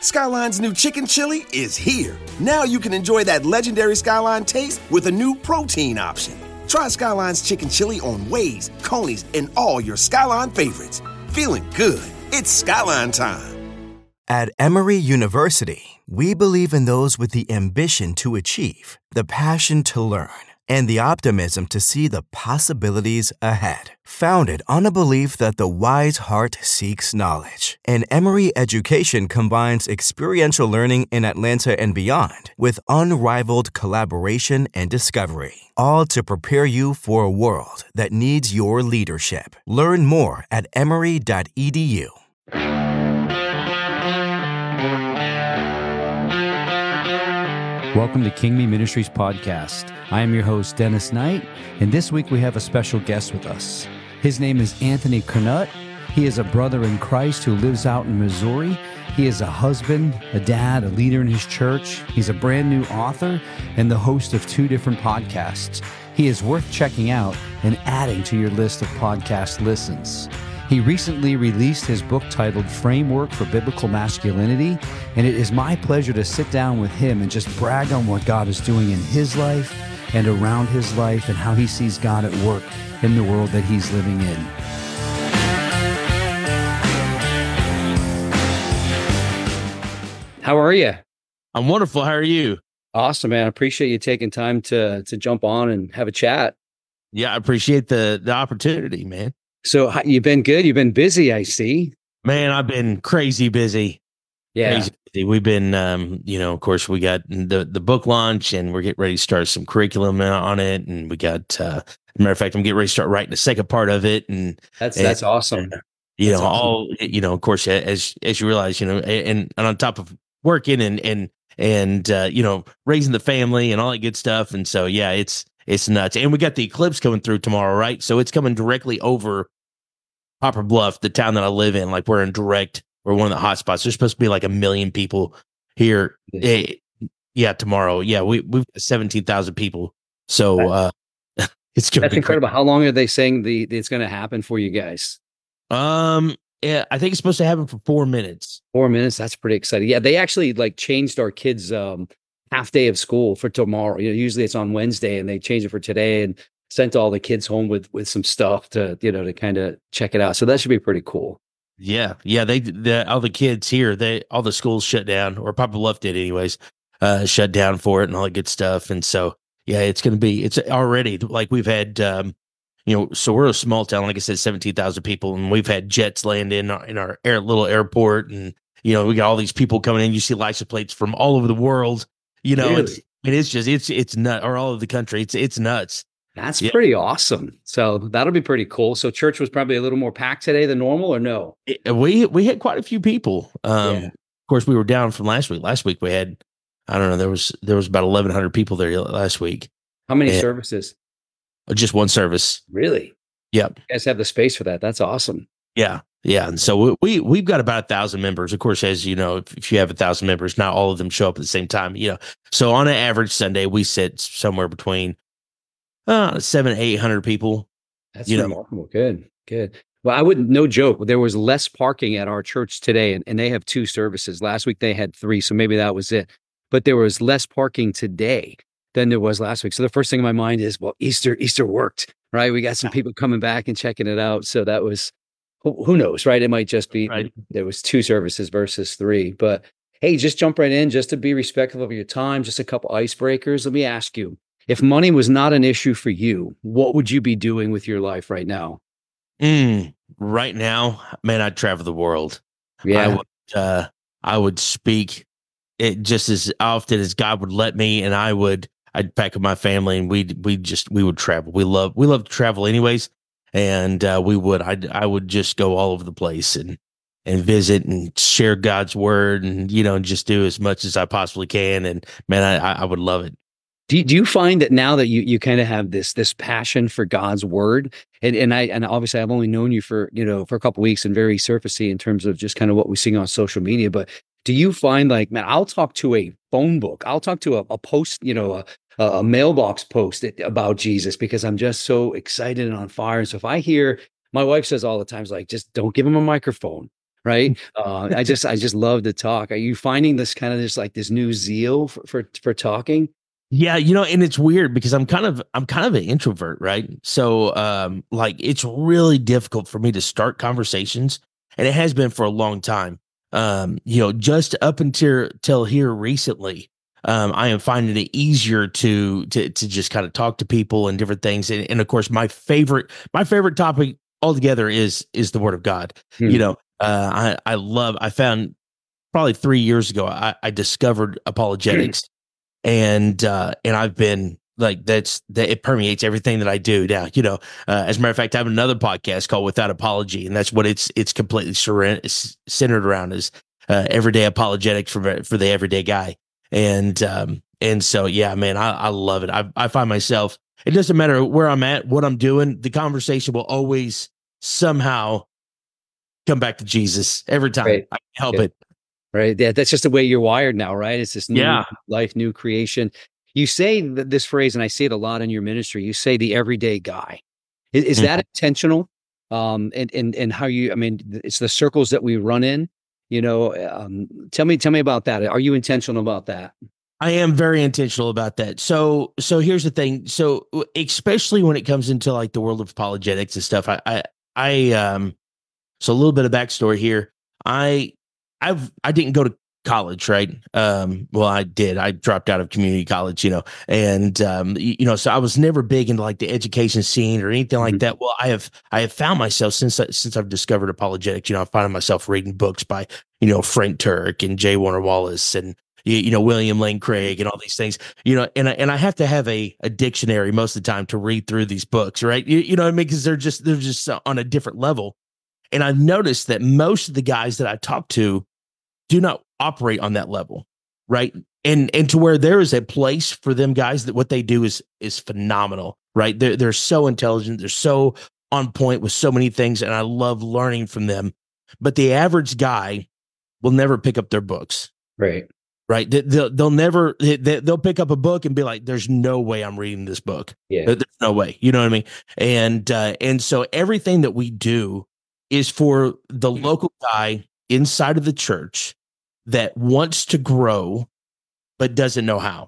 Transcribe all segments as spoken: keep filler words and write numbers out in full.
Skyline's new chicken chili is here. Now you can enjoy that legendary Skyline taste with a new protein option. Try Skyline's chicken chili on Waze, Coney's, and all your Skyline favorites. Feeling good. It's Skyline time. At Emory University, we believe in those with the ambition to achieve, the passion to learn, and the optimism to see the possibilities ahead. Founded on a belief that the wise heart seeks knowledge, and Emory education combines experiential learning in Atlanta and beyond with unrivaled collaboration and discovery, all to prepare you for a world that needs your leadership. Learn more at emory dot e d u. Welcome to King Me Ministries podcast. I am your host, Dennis Knight, and this week we have a special guest with us. His name is Anthony Kernut. He is a brother in Christ who lives out in Missouri. He is a husband, a dad, a leader in his church. He's a brand new author and the host of two different podcasts. He is worth checking out and adding to your list of podcast listens. He recently released his book titled Framework for Biblical Masculinity, and it is my pleasure to sit down with him and just brag on what God is doing in his life and around his life and how he sees God at work in the world that he's living in. How are you? I'm wonderful. How are you? Awesome, man. I appreciate you taking time to to jump on and have a chat. Yeah, I appreciate the the opportunity, man. So how- you've been good. You've been busy, I see. Man, I've been crazy busy. Yeah. Crazy busy. We've been, um, you know, of course, we got the the book launch, and we're getting ready to start some curriculum on it, and we got, uh, as a matter of fact, I'm getting ready to start writing the second part of it, and That's and, that's awesome. You That's know, awesome. all you know, of course, as as you realize, you know, and and on top of working and and and uh, you know, raising the family and all that good stuff, and so yeah, it's it's nuts. And we got the eclipse coming through tomorrow, right? So it's coming directly over Poplar Bluff, the town that I live in. Like we're in direct, we're one of the hot spots. There's supposed to be like a million people here. Eh, yeah, tomorrow. Yeah, we we've got seventeen thousand people. So uh, it's gonna That's be incredible. How long are they saying the it's going to happen for you guys? Crazy. Um, yeah, I think it's supposed to happen for four minutes. Four minutes. That's pretty exciting. Yeah, they actually like changed our kids' um, half day of school for tomorrow. You know, usually it's on Wednesday, and they changed it for today and sent all the kids home with with some stuff to you know to kind of check it out. So that should be pretty cool. Yeah, yeah. They the all the kids here, they all the schools shut down, or Papa Bluff did, anyways. Uh, shut down for it and all that good stuff. And so yeah, it's gonna be. It's already like we've had. Um, you know, so we're a small town, like I said, seventeen thousand people, and we've had jets land in our, in our air, little airport, and you know, we got all these people coming in. You see license plates from all over the world. You know, Really? it's it is just it's it's nut or all over the country. It's it's nuts. That's Yeah. pretty awesome. So that'll be pretty cool. So church was probably a little more packed today than normal, or no? It- we we had quite a few people. Um, Yeah. Of course, we were down from last week. Last week we had, I don't know, there was there was about eleven hundred people there last week. How many Yeah. services? Just one service. Really? Yep. You guys have the space for that. That's awesome. Yeah. Yeah. And so we, we we've got about a thousand members. Of course, as you know, if, if you have a thousand members, not all of them show up at the same time. You know, so on an average Sunday, we sit somewhere between uh seven, eight hundred people. That's You know. remarkable. Good, good. Well, I wouldn't, no joke. There was less parking at our church today, and, and they have two services. Last week they had three, so maybe that was it. But there was less parking today than there was last week. So the first thing in my mind is, well, Easter, Easter worked, right? We got some people coming back and checking it out. So that was, who, who knows, right? It might just be, Right. there was two services versus three. But hey, just jump right in, just to be respectful of your time, just a couple icebreakers. Let me ask you, if money was not an issue for you, what would you be doing with your life right now? Mm, right now, man, I'd travel the world. I Yeah. would, uh, I would speak it just as often as God would let me, and I would, I'd pack up my family, and we'd, we just, we would travel. We love, we love to travel anyways. And, uh, we would, I, I would just go all over the place and, and visit and share God's word and, you know, just do as much as I possibly can. And man, I, I would love it. Do you, do you find that now that you, you kind of have this this passion for God's word, and and I and obviously I've only known you for you know for a couple of weeks and very surfacey in terms of just kind of what we see on social media, but do you find like, man, I'll talk to a phone book, I'll talk to a, a post, you know, a, a mailbox post about Jesus because I'm just so excited and on fire. And so if I hear, my wife says all the times, like, just don't give him a microphone. right? Uh, I just I just love to talk. Are you finding this kind of just like this new zeal for for, for talking? Yeah, you know, and it's weird because I'm kind of I'm kind of an introvert, right? So um like it's really difficult for me to start conversations, and it has been for a long time. Um, you know, just up until till here recently, um, I am finding it easier to to to just kind of talk to people and different things. And, and of course, my favorite my favorite topic altogether is is the Word of God. Hmm. You know, uh I I love I found probably three years ago, I, I discovered apologetics. and uh and I've been like that's that it permeates everything that I do now. You know, uh, as a matter of fact, I have another podcast called Without Apology, and that's what it's it's completely sur- it's centered around is uh, everyday apologetics for for the everyday guy. And um and so yeah, man, I, I love it. I I find myself, it doesn't matter where I'm at, what I'm doing, the conversation will always somehow come back to Jesus every time. Right. I can't help Yeah. it. Right. Yeah, that's just the way you're wired now, right? It's this new Yeah. life, new creation. You say th- this phrase, and I see it a lot in your ministry. You say the everyday guy. Is, is Mhm. that intentional? Um, and and and how you? I mean, it's the circles that we run in. You know, um, tell me, tell me about that. Are you intentional about that? I am very intentional about that. So, so here's the thing. So, especially when it comes into like the world of apologetics and stuff, I, I, I, um, so a little bit of backstory here. I, I've, I didn't go to college, right? Um, well, I did. I dropped out of community college, you know, and um, you, you know, so I was never big into like the education scene or anything like Mhm. that. Well, I have, I have found myself since since I've discovered apologetics. You know, I find myself reading books by, you know, Frank Turek and J. Warner Wallace and you, you know, William Lane Craig and all these things, you know, and I, and I have to have a, a dictionary most of the time to read through these books, right? You, you know what I mean? Because they're just, they're just on a different level. And I've noticed that most of the guys that I talk to do not operate on that level, right? And and to where there is a place for them guys that what they do is is phenomenal, right? They're, they're so intelligent. They're so on point with so many things, and I love learning from them. But the average guy will never pick up their books. Right. Right. They, they'll, they'll never, they, they'll pick up a book and be like, there's no way I'm reading this book. Yeah. There's no way. You know what I mean? And, uh, and so everything that we do is for the local guy inside of the church that wants to grow, but doesn't know how.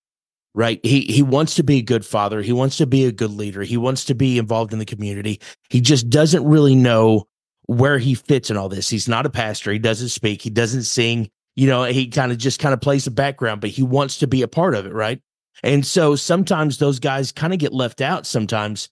Right. He, he wants to be a good father. He wants to be a good leader. He wants to be involved in the community. He just doesn't really know where he fits in all this. He's not a pastor. He doesn't speak. He doesn't sing. You know, he kind of just kind of plays the background, but he wants to be a part of it, right? And so sometimes those guys kind of get left out sometimes.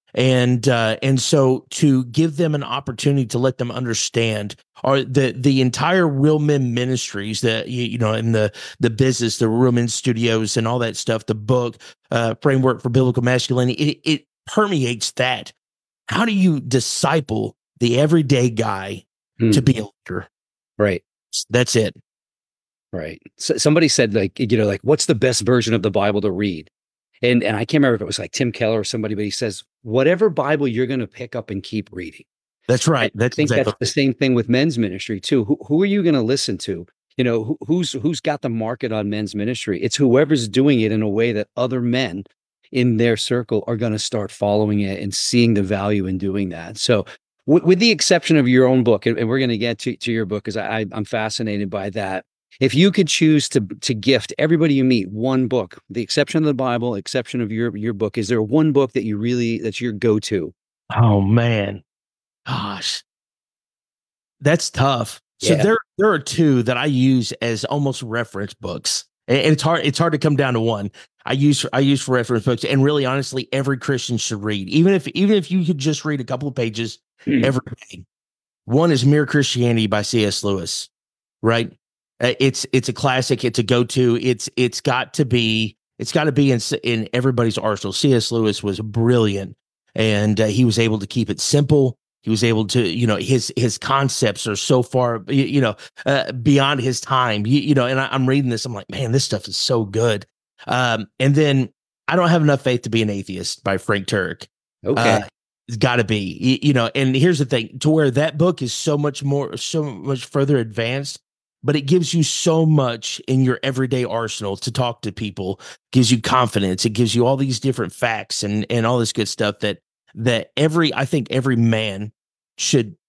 And uh, and so to give them an opportunity to let them understand, or the the entire Real Men Ministries, that you, you know, in the the business, the Real Men Studios, and all that stuff, the book, uh, Framework for Biblical Masculinity, it, it permeates that. How do you disciple the everyday guy Hmm. to be a leader? Right. That's it. Right. So somebody said, like, you know, like, what's the best version of the Bible to read? And and I can't remember if it was like Tim Keller or somebody, but he says, whatever Bible you're going to pick up and keep reading. That's right. I That's think exactly. that's the same thing with men's ministry too. Who who are you going to listen to? You know, who, who's who's got the market on men's ministry? It's whoever's doing it in a way that other men in their circle are going to start following it and seeing the value in doing that. So, w- with the exception of your own book, and, and we're going to get to, to your book because I, I I'm fascinated by that. If you could choose to to gift everybody you meet one book, the exception of the Bible, exception of your your book, is there one book that you really that's your go-to? Oh man, gosh, that's tough. So Yeah. there there are two that I use as almost reference books, and and it's hard it's hard to come down to one. I use I use for reference books, and really honestly, every Christian should read, even if even if you could just read a couple of pages every day. One is Mere Christianity by C S Lewis, right? Uh, It's it's a classic. It's a go-to. It's it's got to be it's got to be in s- in everybody's arsenal. C S Lewis was brilliant, and uh, he was able to keep it simple. He was able to, you know, his his concepts are so far, you, you know, uh, beyond his time. You, you know, and I, I'm reading this. I'm like, man, this stuff is so good. Um, and then I Don't Have Enough Faith to Be an Atheist by Frank Turek. Okay. Uh, it's got to be, you, you know. And here's the thing: to where that book is so much more, so much further advanced, but it gives you so much in your everyday arsenal to talk to people, gives you confidence. It gives you all these different facts and, and all this good stuff that, that every, I think every man should,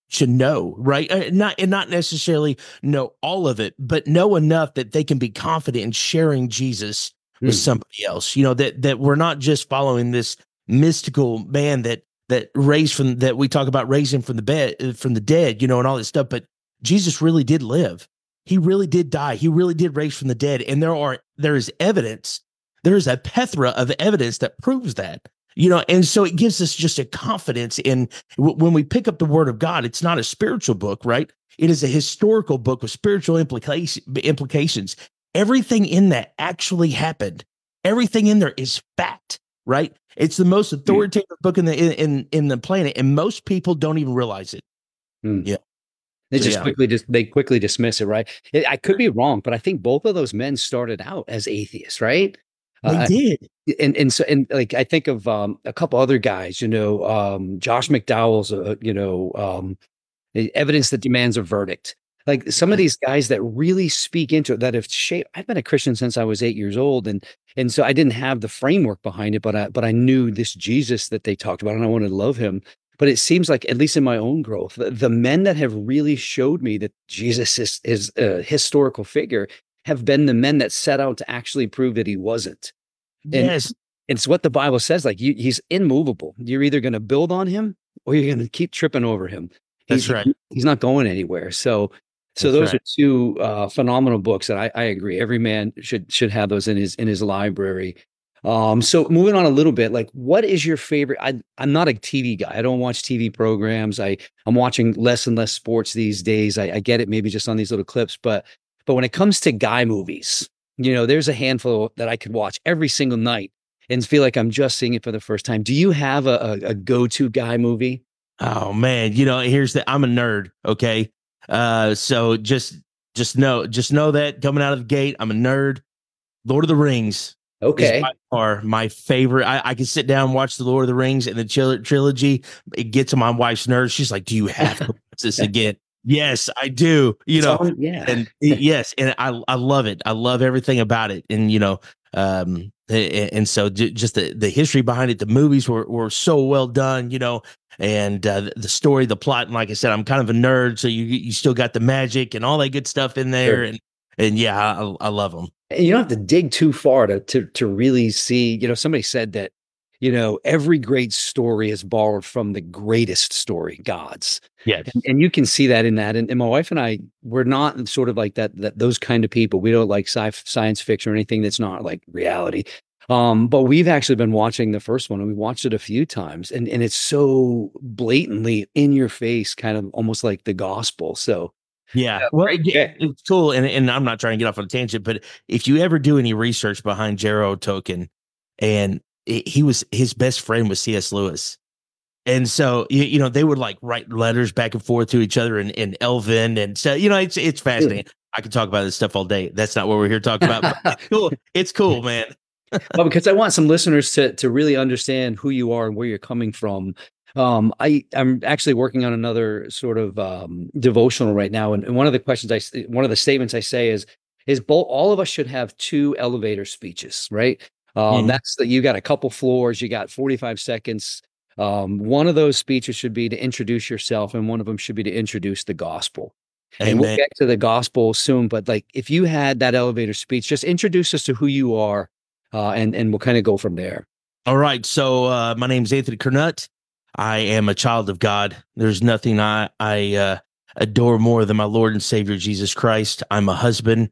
should know, right? Uh, not and not necessarily know all of it, but know enough that they can be confident in sharing Jesus with Hmm. somebody else. You know, that that we're not just following this mystical man that that raised from that we talk about raising from the bed from the dead, you know, and all this stuff. But Jesus really did live. He really did die. He really did raise from the dead. And there are there is evidence. There is a plethora of evidence that proves that. You know, and so it gives us just a confidence in w- when we pick up the Word of God. It's not a spiritual book, right? It is a historical book with spiritual implication, implications. Everything in that actually happened. Everything in there is fact, right? It's the most authoritative mm. book in the in, in in the planet, and most people don't even realize it. Mm. Yeah, they so, just yeah. quickly just they quickly dismiss it, right? It, I could be wrong, but I think both of those men started out as atheists, right? They uh, did. And and so and like I think of um, a couple other guys, you know, um, Josh McDowell's, uh, you know, um, Evidence That Demands a Verdict. Like some of these guys that really speak into it, that have shaped. I've been a Christian since I was eight years old, and and so I didn't have the framework behind it, but I but I knew this Jesus that they talked about, and I wanted to love him. But it seems like, at least in my own growth, the, the men that have really showed me that Jesus is is a historical figure have been the men that set out to actually prove that he wasn't. And Yes. it's what the Bible says. Like you, he's immovable. You're either going to build on him or you're going to keep tripping over him. He's, That's right. He, he's not going anywhere. So, so That's those right. are two uh, phenomenal books, and I, I agree. Every man should should have those in his in his library. Um, so moving on a little bit, like what is your favorite? I, I'm not a T V guy. I don't watch T V programs. I I'm watching less and less sports these days. I, I get it, maybe just on these little clips, but but when it comes to guy movies, you know, there's a handful that I could watch every single night and feel like I'm just seeing it for the first time. Do you have a, a, a go-to guy movie? Oh man, you know, here's the I'm a nerd, okay? Uh so just just know just know that coming out of the gate, I'm a nerd. Lord of the Rings Okay. is by far my favorite. I, I can sit down and watch the Lord of the Rings and the tril- trilogy. It gets on my wife's nerves. She's like, "Do you have to watch this again?" Yes, I do. You know, So, yeah. and yes, and I I love it. I love everything about it. And you know, um, and, and so j- just the the history behind it, the movies were were so well done. You know, and uh, the story, the plot, and like I said, I'm kind of a nerd, so you you still got the magic and all that good stuff in there, Sure. and and yeah, I, I love them. And you don't have to dig too far to to to really see. You know, somebody said that, you know, every great story is borrowed from the greatest story, God's. Yes. And, and you can see that in that. And, and my wife and I, we're not sort of like that, that those kind of people. We don't like sci- science fiction or anything that's not like reality. Um, but we've actually been watching the first one, and we watched it a few times, and, and it's so blatantly in your face, kind of almost like the gospel. So Yeah, Yeah, well, great yeah, pick. it's cool, and and I'm not trying to get off on a tangent, but if you ever do any research behind Jero Tolkien, and it, he was his best friend was C S. Lewis, and so you, you know they would like write letters back and forth to each other in, in Elven, and so you know it's it's fascinating. I could talk about this stuff all day. That's not what we're here to talk about. But it's cool. It's cool, man. Well, because I want some listeners to to really understand who you are and where you're coming from. Um, I I'm actually working on another sort of um, devotional right now, and, and one of the questions I s- one of the statements I say is is both all of us should have two elevator speeches, right? Um, Mhm. That's that you got a couple floors, you got forty-five seconds. Um, one of those speeches should be to introduce yourself, and one of them should be to introduce the gospel. And we'll Amen. get to the gospel soon, but like if you had that elevator speech, just introduce us to who you are, uh, and and we'll kind of go from there. All right. So uh, my name's Anthony Kernut. I am a child of God. There's nothing I I uh, adore more than my Lord and Savior Jesus Christ. I'm a husband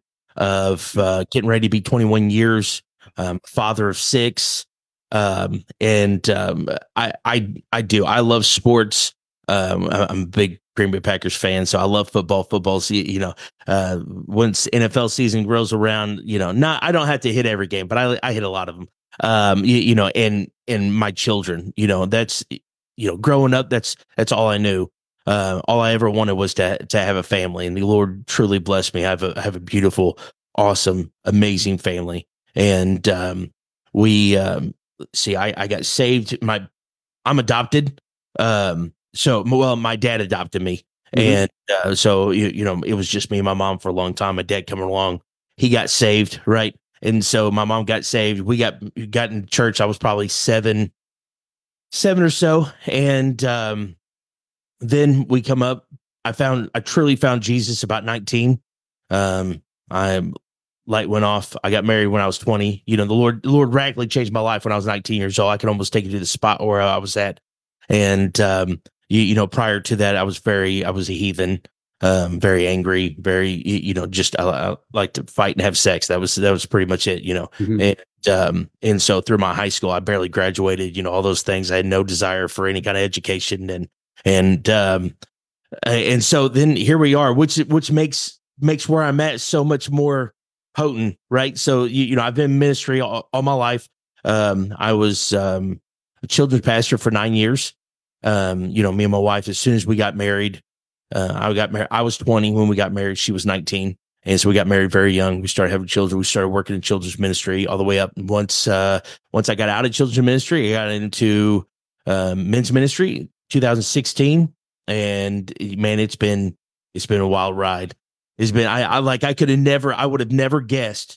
of uh, getting ready to be twenty-one years, um, father of six, um, and um, I I I do. I love sports. Um, I- I'm a big Green Bay Packers fan, so I love football. Football's you you know uh, once N F L season rolls around, you know, not I don't have to hit every game, but I I hit a lot of them. Um, you, you know, and and my children, you know, that's you know, growing up, that's that's all I knew. Uh, all I ever wanted was to to have a family, and the Lord truly blessed me. I have a I have a beautiful, awesome, amazing family, and um, we um, see. I, I got saved. My I'm adopted. Um, so well, my dad adopted me, Mhm. and uh, so you, you know, it was just me and my mom for a long time. My dad coming along, he got saved, right, and so my mom got saved. We got got in church. I was probably seven. Seven or so, and um, then we come up. I found I truly found Jesus about nineteen. Um, I light went off. I got married when I was twenty. You know, the Lord, the Lord radically changed my life when I was nineteen years old. I could almost take you to the spot where I was at. And, um, you, you know, prior to that, I was very, I was a heathen, um, very angry, very, you, you know, just, I, I like to fight and have sex. That was, that was pretty much it, you know? Mm-hmm. And, um, and so through my high school, I barely graduated, you know, all those things. I had no desire for any kind of education. And, and, um, and so then here we are, which, which makes, makes where I'm at so much more potent, right? So, you, you know, I've been in ministry all, all my life. Um, I was, um, a children's pastor for nine years. Um, you know, me and my wife, as soon as we got married, uh, I got married. I was twenty when we got married. She was nineteen. And so we got married very young. We started having children. We started working in children's ministry all the way up. And once, uh, once I got out of children's ministry, I got into, um, men's ministry, two thousand sixteen. And man, it's been, it's been a wild ride. It's been, I, I like, I could have never, I would have never guessed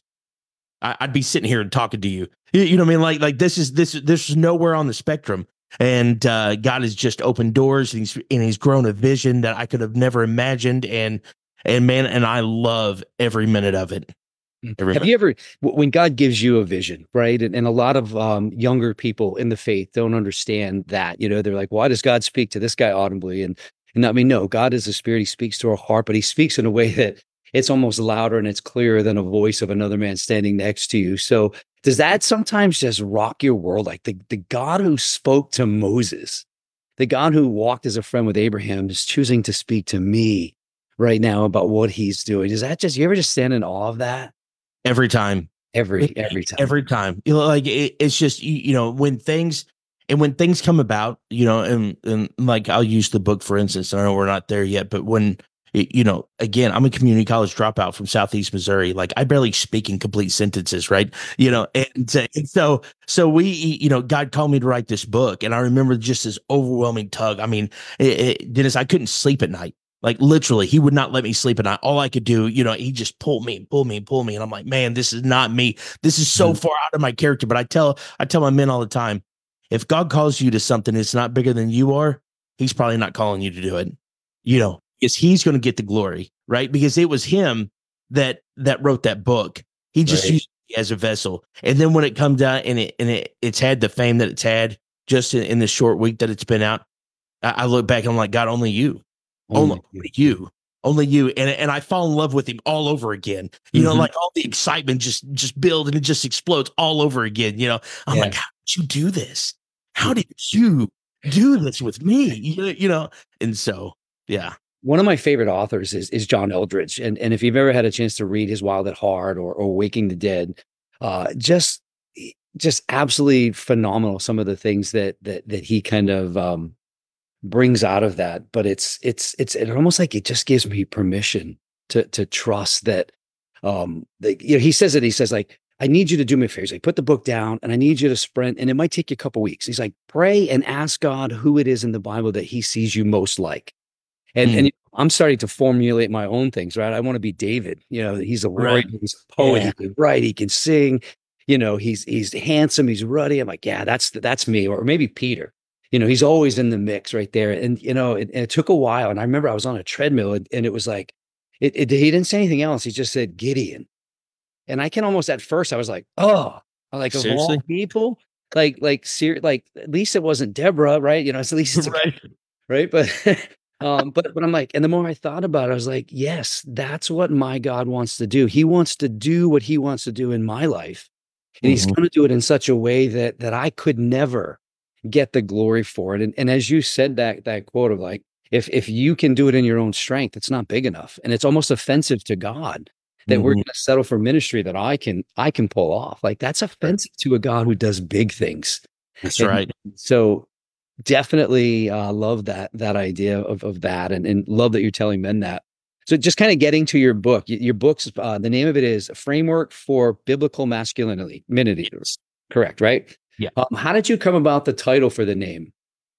I, I'd be sitting here and talking to you. you. You know what I mean? Like, like this is, this, this is nowhere on the spectrum. And, uh, God has just opened doors, and he's, and he's grown a vision that I could have never imagined. And, and man, and I love every minute of it. Every have minute. You ever, when God gives you a vision, right? And, and a lot of, um, younger people in the faith don't understand that, you know, they're like, why does God speak to this guy audibly? And, and I mean, no, God is a spirit. He speaks to our heart, but he speaks in a way that it's almost louder and it's clearer than a voice of another man standing next to you. So does that sometimes just rock your world? Like the, the God who spoke to Moses, the God who walked as a friend with Abraham is choosing to speak to me right now about what he's doing. Does that just, you ever just stand in awe of that? Every time. Every, every time. Every time. You know, like it, it's just, you, you know, when things, and when things come about, you know, and, and like I'll use the book, for instance, and I know we're not there yet, but when, you know, again, I'm a community college dropout from Southeast Missouri. Like I barely speak in complete sentences, right? You know, and, and so, so we, you know, God called me to write this book, and I remember just this overwhelming tug. I mean, it, it, Dennis, I couldn't sleep at night. Like literally, he would not let me sleep at night. All I could do, you know, he just pulled me and pulled me and pulled me, and I'm like, man, this is not me. This is so mm-hmm. far out of my character. But I tell, I tell my men all the time, if God calls you to something that's not bigger than you are, he's probably not calling you to do it. You know. Is he's going to get the glory, right? Because it was him that that wrote that book. He just right. used it as a vessel. And then when it comes out and it and it it's had the fame that it's had just in, in the short week that it's been out, I, I look back and I'm like, God, only you, only, only you, only you. And and I fall in love with him all over again. You mm-hmm. know, like all the excitement just just builds and it just explodes all over again. You know, I'm yeah. like, how did you do this? How did you do this with me? You, you know, and so yeah. One of my favorite authors is is John Eldredge, and and if you've ever had a chance to read his Wild at Heart or or Waking the Dead, uh, just just absolutely phenomenal. Some of the things that that that he kind of um, brings out of that, but it's it's it's it almost like it just gives me permission to to trust that. Um, that, you know, he says it. He says like, I need you to do me a favor. He's like, put the book down, and I need you to sprint, and it might take you a couple weeks. He's like, pray and ask God who it is in the Bible that He sees you most like. And, mm. and I'm starting to formulate my own things, right? I want to be David. You know, he's a warrior, right. he's a poet, yeah. he can write, he can sing. You know, he's he's handsome, he's ruddy. I'm like, yeah, that's that's me. Or maybe Peter. You know, he's always in the mix right there. And you know, it, and it took a while. And I remember I was on a treadmill, and, and it was like, it, it. He didn't say anything else. He just said Gideon. And I can almost at first I was like, oh, I'm like Seriously? Of all people, like like ser- like at least it wasn't Deborah, right? You know, at least it's right, right, but. um, but but I'm like, and the more I thought about it, I was like, yes, that's what my God wants to do. He wants to do what he wants to do in my life. And mm-hmm. he's going to do it in such a way that that I could never get the glory for it. And, and as you said that that quote of like, if if you can do it in your own strength, it's not big enough. And it's almost offensive to God that mm-hmm. we're going to settle for ministry that I can I can pull off. Like that's offensive to a God who does big things. That's and right. So definitely uh, love that that idea of of that, and, and love that you're telling men that. So just kind of getting to your book, your book's uh, the name of it is Framework for Biblical Masculinity. Yes. Correct, right? Yeah. Um, how did you come about the title for the name?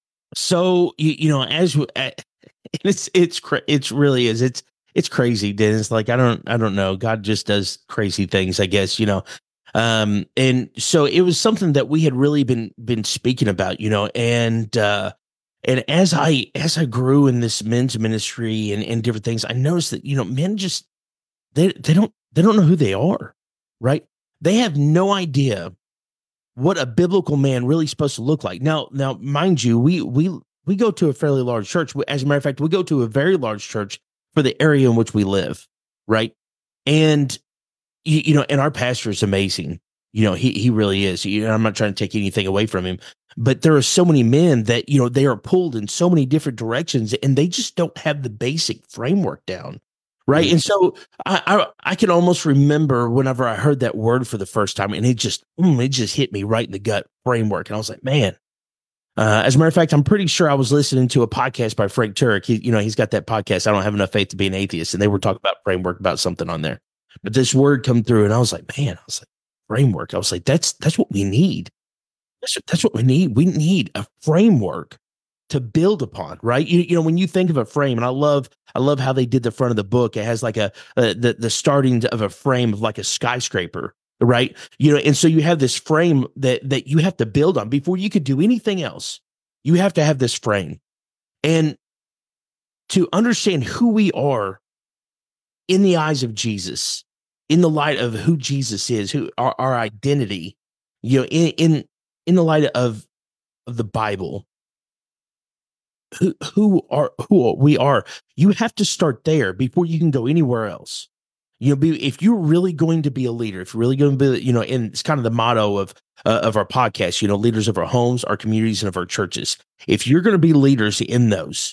So you, you know, as uh, it's it's it's really is it's it's crazy, Dennis. Like I don't I don't know. God just does crazy things, I guess. You know. Um, and so it was something that we had really been, been speaking about, you know, and, uh, and as I as I grew in this men's ministry and, and different things, I noticed that, you know, men just they they don't they don't know who they are, right? They have no idea what a biblical man really is supposed to look like. Now, now, mind you, we we we go to a fairly large church. As a matter of fact, we go to a very large church for the area in which we live, right? And you, you know, and our pastor is amazing. You know, he he really is. You know, I'm not trying to take anything away from him, but there are so many men that, you know, they are pulled in so many different directions, and they just don't have the basic framework down, right? Mm-hmm. And so I, I I can almost remember whenever I heard that word for the first time, and it just mm, it just hit me right in the gut, framework, and I was like, man. Uh, as a matter of fact, I'm pretty sure I was listening to a podcast by Frank Turek. He, you know, he's got that podcast, I Don't Have Enough Faith to Be an Atheist, and they were talking about framework, about something on there. But this word come through, and I was like, man, I was like, framework. I was like, that's that's what we need. That's what, that's what we need. We need a framework to build upon, right? You, you know, when you think of a frame, and I love I love how they did the front of the book. It has like a, a the the starting of a frame of like a skyscraper, right? You know, and so you have this frame that that you have to build on before you could do anything else. You have to have this frame, and to understand who we are in the eyes of Jesus, in the light of who Jesus is, who our, our identity, you know, in, in, in the light of, of the Bible, who, who are, who we are, you have to start there before you can go anywhere else. You know, be, if you're really going to be a leader, if you're really going to be, you know, and it's kind of the motto of, uh, of our podcast, you know, leaders of our homes, our communities, and of our churches. If you're going to be leaders in those,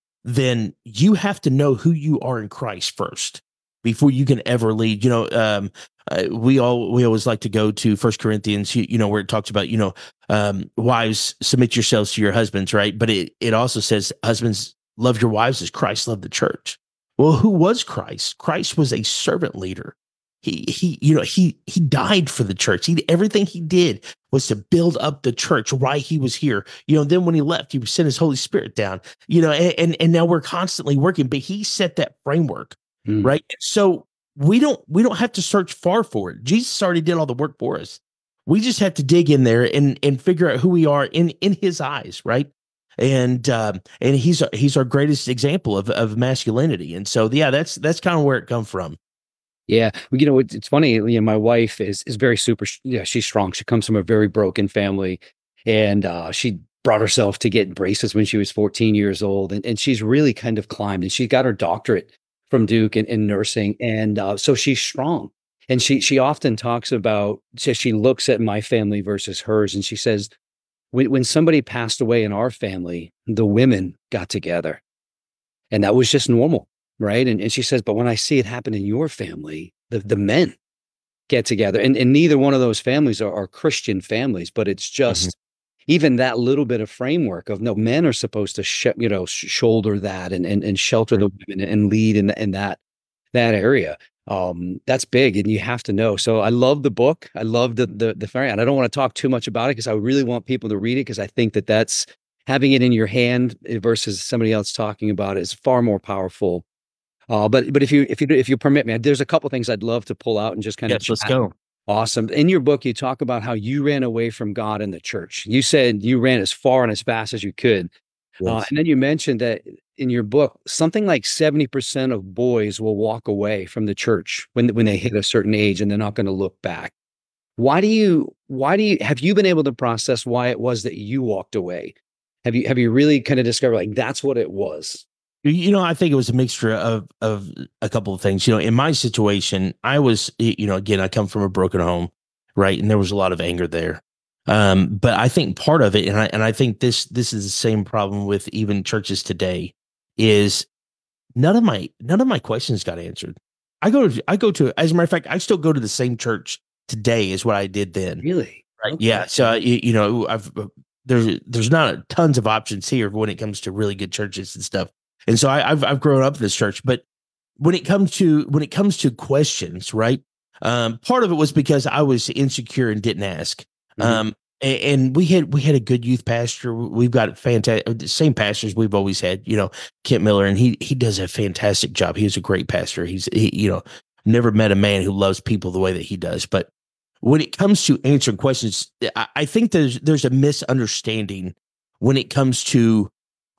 then you have to know who you are in Christ first before you can ever lead. You know, um, uh, we all we always like to go to First Corinthians, you, you know, where it talks about, you know, um, wives, submit yourselves to your husbands, right? But it it also says, husbands, love your wives as Christ loved the church. Well, who was Christ? Christ was a servant leader. He he, you know, he he died for the church. He everything he did was to build up the church while he was here. You know, then when he left, he sent his Holy Spirit down. You know, and and, and now we're constantly working, but he set that framework. Mm. Right. So we don't we don't have to search far for it. Jesus already did all the work for us. We just have to dig in there and and figure out who we are in in his eyes. Right. And um, and he's he's our greatest example of, of masculinity. And so, yeah, that's that's kind of where it comes from. Yeah. You know, it's, it's funny. You know, my wife is is very super. Yeah, she's strong. She comes from a very broken family, and uh, she brought herself to get braces when she was fourteen years old. And, and she's really kind of climbed, and she got her doctorate from Duke in, in nursing. And uh, so she's strong. And she she often talks about, so she looks at my family versus hers. And she says, when, when somebody passed away in our family, the women got together. And that was just normal, right? And, and she says, but when I see it happen in your family, the, the men get together. And, and neither one of those families are, are Christian families, but it's just, mm-hmm. even that little bit of framework of, no, men are supposed to, sh- you know, sh- shoulder that and, and, and shelter the women and lead in, in that, that area. Um, that's big, and you have to know. So I love the book. I love the, the, the, and I don't want to talk too much about it because I really want people to read it, because I think that that's having it in your hand versus somebody else talking about it is far more powerful. Uh, but, but if you, if you, if you permit me, there's a couple things I'd love to pull out and just kind yes, of, let's go. Awesome. In your book, you talk about how you ran away from God and the church. You said you ran as far and as fast as you could. Yes. Uh, and then you mentioned that in your book, something like seventy percent of boys will walk away from the church when, when they hit a certain age, and they're not going to look back. Why do you, why do you, have you been able to process why it was that you walked away? Have you, have you really kind of discovered, like, that's what it was? You know, I think it was a mixture of of a couple of things. You know, in my situation, I was, you know, again, I come from a broken home, right? And there was a lot of anger there. Um, but I think part of it, and I and I think this this is the same problem with even churches today, is none of my none of my questions got answered. I go to I go to as a matter of fact, I still go to the same church today as what I did then. Really? Right? Okay. Yeah. So you, you know, I've there's there's not tons of options here when it comes to really good churches and stuff. And so I, I've I've grown up in this church, but when it comes to when it comes to questions, right? Um, part of it was because I was insecure and didn't ask. Mm-hmm. Um, and, and we had we had a good youth pastor. We've got fantastic same pastors we've always had. You know, Kent Miller, and he he does a fantastic job. He's a great pastor. He's he, you know, never met a man who loves people the way that he does. But when it comes to answering questions, I, I think there's there's a misunderstanding when it comes to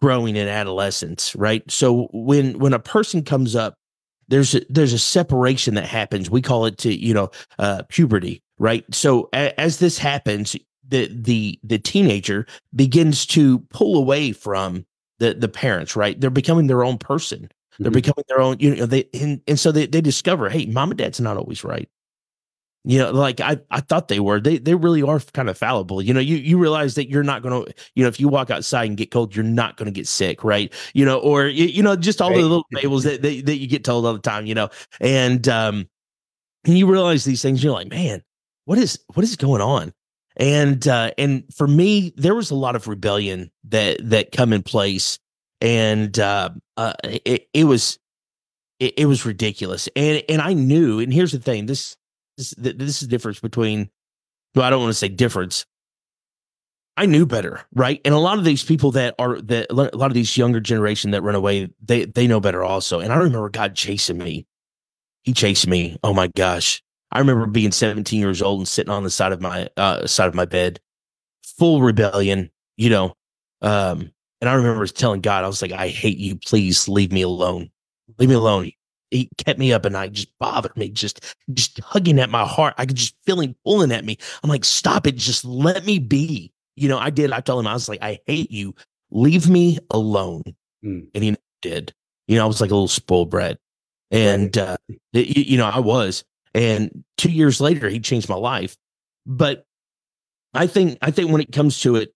growing in adolescence, right? So when when a person comes up, there's a, there's a separation that happens. We call it to you know uh, puberty, right? So a, as this happens, the the the teenager begins to pull away from the the parents, right? They're becoming their own person. They're mm-hmm. becoming their own, you know, they and, and so they they discover, hey, mom and dad's not always right. You know, like I, I thought they were. They they really are kind of fallible. You know, you you realize that you're not going to, you know, if you walk outside and get cold, you're not going to get sick, right? You know, or you, you know, just all right. the little fables that, that that you get told all the time. You know, and um, and you realize these things. You're like, man, what is what is going on? And uh, and for me, there was a lot of rebellion that that come in place, and uh, uh, it it was it, it was ridiculous. And and I knew. And here's the thing: this. This, this is the difference between, well, I don't want to say difference. I knew better, right? And a lot of these people that are, that a lot of these younger generation that run away, they they know better also. And I remember God chasing me. He chased me. Oh my gosh. I remember being seventeen years old and sitting on the side of my, uh, side of my bed, full rebellion, you know. Um, and I remember telling God, I was like, I hate you. Please leave me alone. Leave me alone. He kept me up at night, just bothered me, just just tugging at my heart. I could just feel him pulling at me. I'm like, stop it. Just let me be. You know, I did. I told him, I was like, I hate you. Leave me alone. Mm. And he did. You know, I was like a little spoiled brat. And, right. uh, it, you know, I was. And two years later, he changed my life. But I think, I think when it comes to it,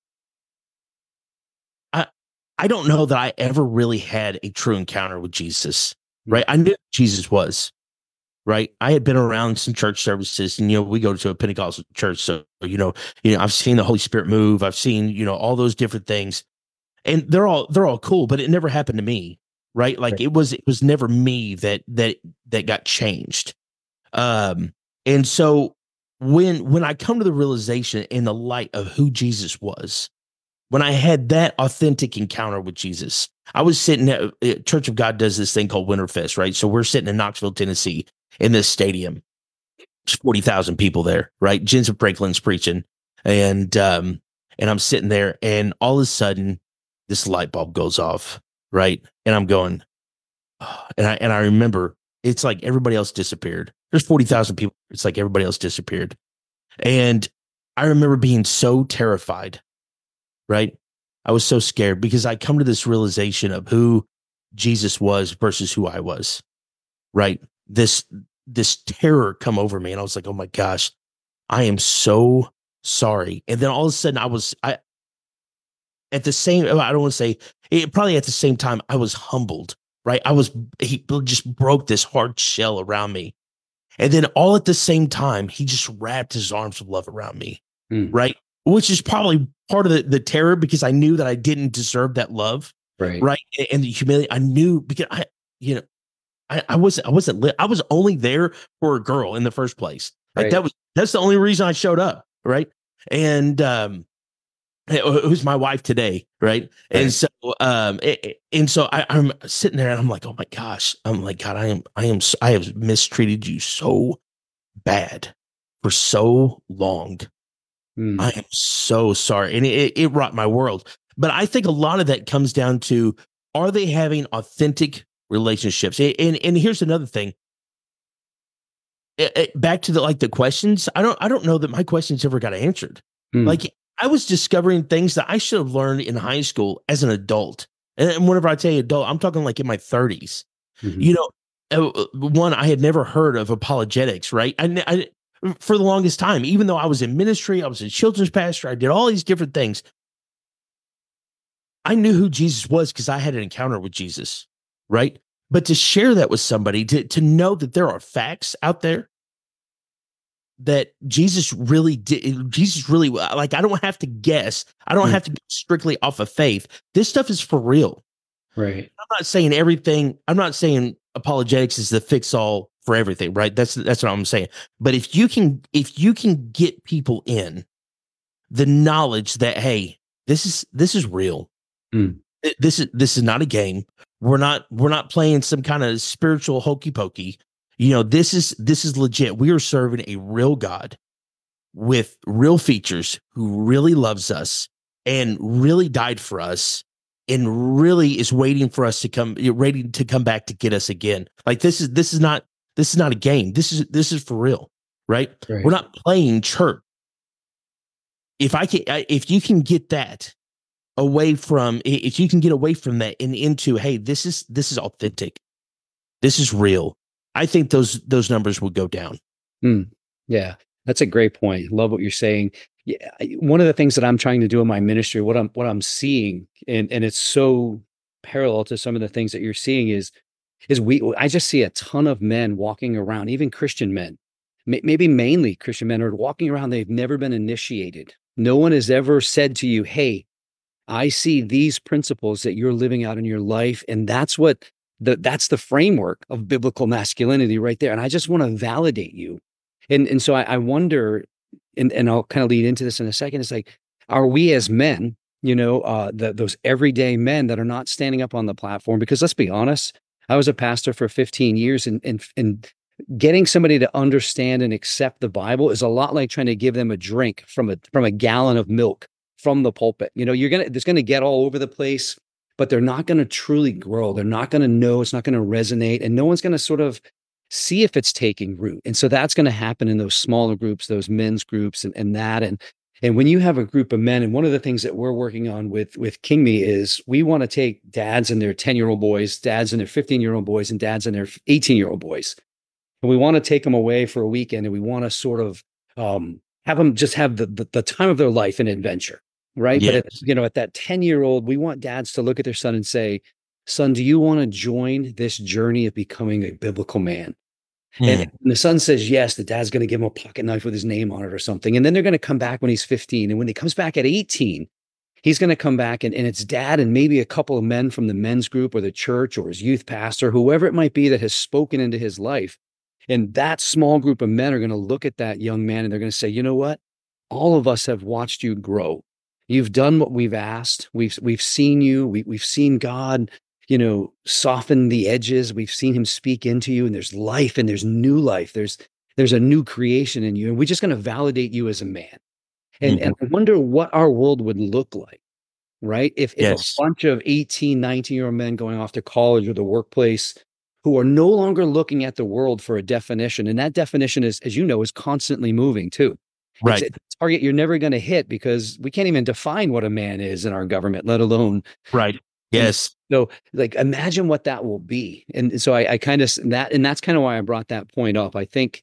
I, I don't know that I ever really had a true encounter with Jesus. Right. I knew who Jesus was. Right. I had been around some church services and, you know, we go to a Pentecostal church. So, you know, you know, I've seen the Holy Spirit move. I've seen, you know, all those different things and they're all, they're all cool, but it never happened to me. Right. Like right. it was, it was never me that, that, that got changed. Um, and so when, when I come to the realization in the light of who Jesus was, when I had that authentic encounter with Jesus, I was sitting at uh, Church of God does this thing called Winterfest, right? So we're sitting in Knoxville, Tennessee, in this stadium. There's forty thousand people there, right? Jensen Franklin's preaching, and um, and I'm sitting there, and all of a sudden, this light bulb goes off, right? And I'm going, oh, and I and I remember it's like everybody else disappeared. There's forty thousand people. It's like everybody else disappeared, and I remember being so terrified. Right. I was so scared because I come to this realization of who Jesus was versus who I was. Right. This, this terror come over me. And I was like, oh my gosh, I am so sorry. And then all of a sudden I was, I, at the same, I don't want to say it, probably at the same time, I was humbled. Right. I was, he just broke this hard shell around me. And then all at the same time, he just wrapped his arms of love around me. Mm. Right. Which is probably part of the, the terror because I knew that I didn't deserve that love. Right. Right. And the humility, I knew because I, you know, I, I wasn't, I wasn't, lit. I was only there for a girl in the first place. Like right. that was, that's the only reason I showed up. Right. And, um, who's my wife today. Right. right. And so, um, it, and so I, I'm sitting there and I'm like, oh my gosh, I'm like, God, I am, I am, I have mistreated you so bad for so long. Mm. I am so sorry. And it, it rocked my world. But I think a lot of that comes down to, are they having authentic relationships? And, and, and here's another thing. It, it, back to the, like the questions, I don't, I don't know that my questions ever got answered. Mm. Like I was discovering things that I should have learned in high school as an adult. And whenever I tell you adult, I'm talking like in my thirties, mm-hmm. you know, uh, one, I had never heard of apologetics, right? I, I for the longest time, even though I was in ministry, I was a children's pastor, I did all these different things. I knew who Jesus was because I had an encounter with Jesus, right? But to share that with somebody, to, to know that there are facts out there that Jesus really did, Jesus really, like, I don't have to guess. I don't mm. have to go strictly off of faith. This stuff is for real. Right. I'm not saying everything, I'm not saying apologetics is the fix all for everything, right? That's that's what I'm saying. But if you can, if you can get people in the knowledge that, hey, this is this is real. Mm. This is this is not a game. We're not we're not playing some kind of spiritual hokey pokey. You know, this is this is legit. We are serving a real God with real features who really loves us and really died for us. and really is waiting for us to come, ready to come back to get us again. Like this is this is not this is not a game. This is this is for real, right? Right. We're not playing church. If I can, if you can get that away from, if you can get away from that and into, hey, this is this is authentic, this is real. I think those those numbers will go down. Mm, yeah, that's a great point. Love what you're saying. Yeah, one of the things that I'm trying to do in my ministry, what I'm what I'm seeing, and and it's so parallel to some of the things that you're seeing is is we. I just see a ton of men walking around, even Christian men, may, maybe mainly Christian men, are walking around. They've never been initiated. No one has ever said to you, "Hey, I see these principles that you're living out in your life," and that's what the that's the framework of biblical masculinity right there. And I just want to validate you. And and so I, I wonder, and, and I'll kind of lead into this in a second. It's like, are we as men, you know, uh, the, those everyday men that are not standing up on the platform? Because let's be honest, I was a pastor for fifteen years, and and and getting somebody to understand and accept the Bible is a lot like trying to give them a drink from a from a gallon of milk from the pulpit. You know, you're gonna it's gonna get all over the place, but they're not going to truly grow. They're not going to know. It's not going to resonate, and no one's going to sort of see if it's taking root. And so that's going to happen in those smaller groups, those men's groups, and, and that. And and when you have a group of men, and one of the things that we're working on with with King Me is we want to take dads and their ten-year-old boys, dads and their fifteen-year-old boys, and dads and their eighteen-year-old boys, and we want to take them away for a weekend, and we want to sort of um, have them just have the, the the time of their life in adventure. Right. Yes. But, at, you know, at that ten year old, we want dads to look at their son and say, son, do you want to join this journey of becoming a biblical man? Mm. And when the son says yes, the dad's going to give him a pocket knife with his name on it or something. And then they're going to come back when he's fifteen. And when he comes back at eighteen, he's going to come back and, and it's dad and maybe a couple of men from the men's group or the church or his youth pastor, whoever it might be that has spoken into his life. And that small group of men are going to look at that young man and they're going to say, you know what? All of us have watched you grow. You've done what we've asked. We've we've seen you. We, we've seen God, you know, soften the edges. We've seen him speak into you, and there's life and there's new life. There's there's a new creation in you, and we're just going to validate you as a man. And, mm-hmm. and I wonder what our world would look like, right? If, if yes. a bunch of eighteen, nineteen-year-old men going off to college or the workplace who are no longer looking at the world for a definition, and that definition is, as you know, is constantly moving too. Right. It's a target you're never going to hit because we can't even define what a man is in our government, let alone. Right. Yes. And so like, imagine what that will be. And so I, I kind of, that, and that's kind of why I brought that point up. I think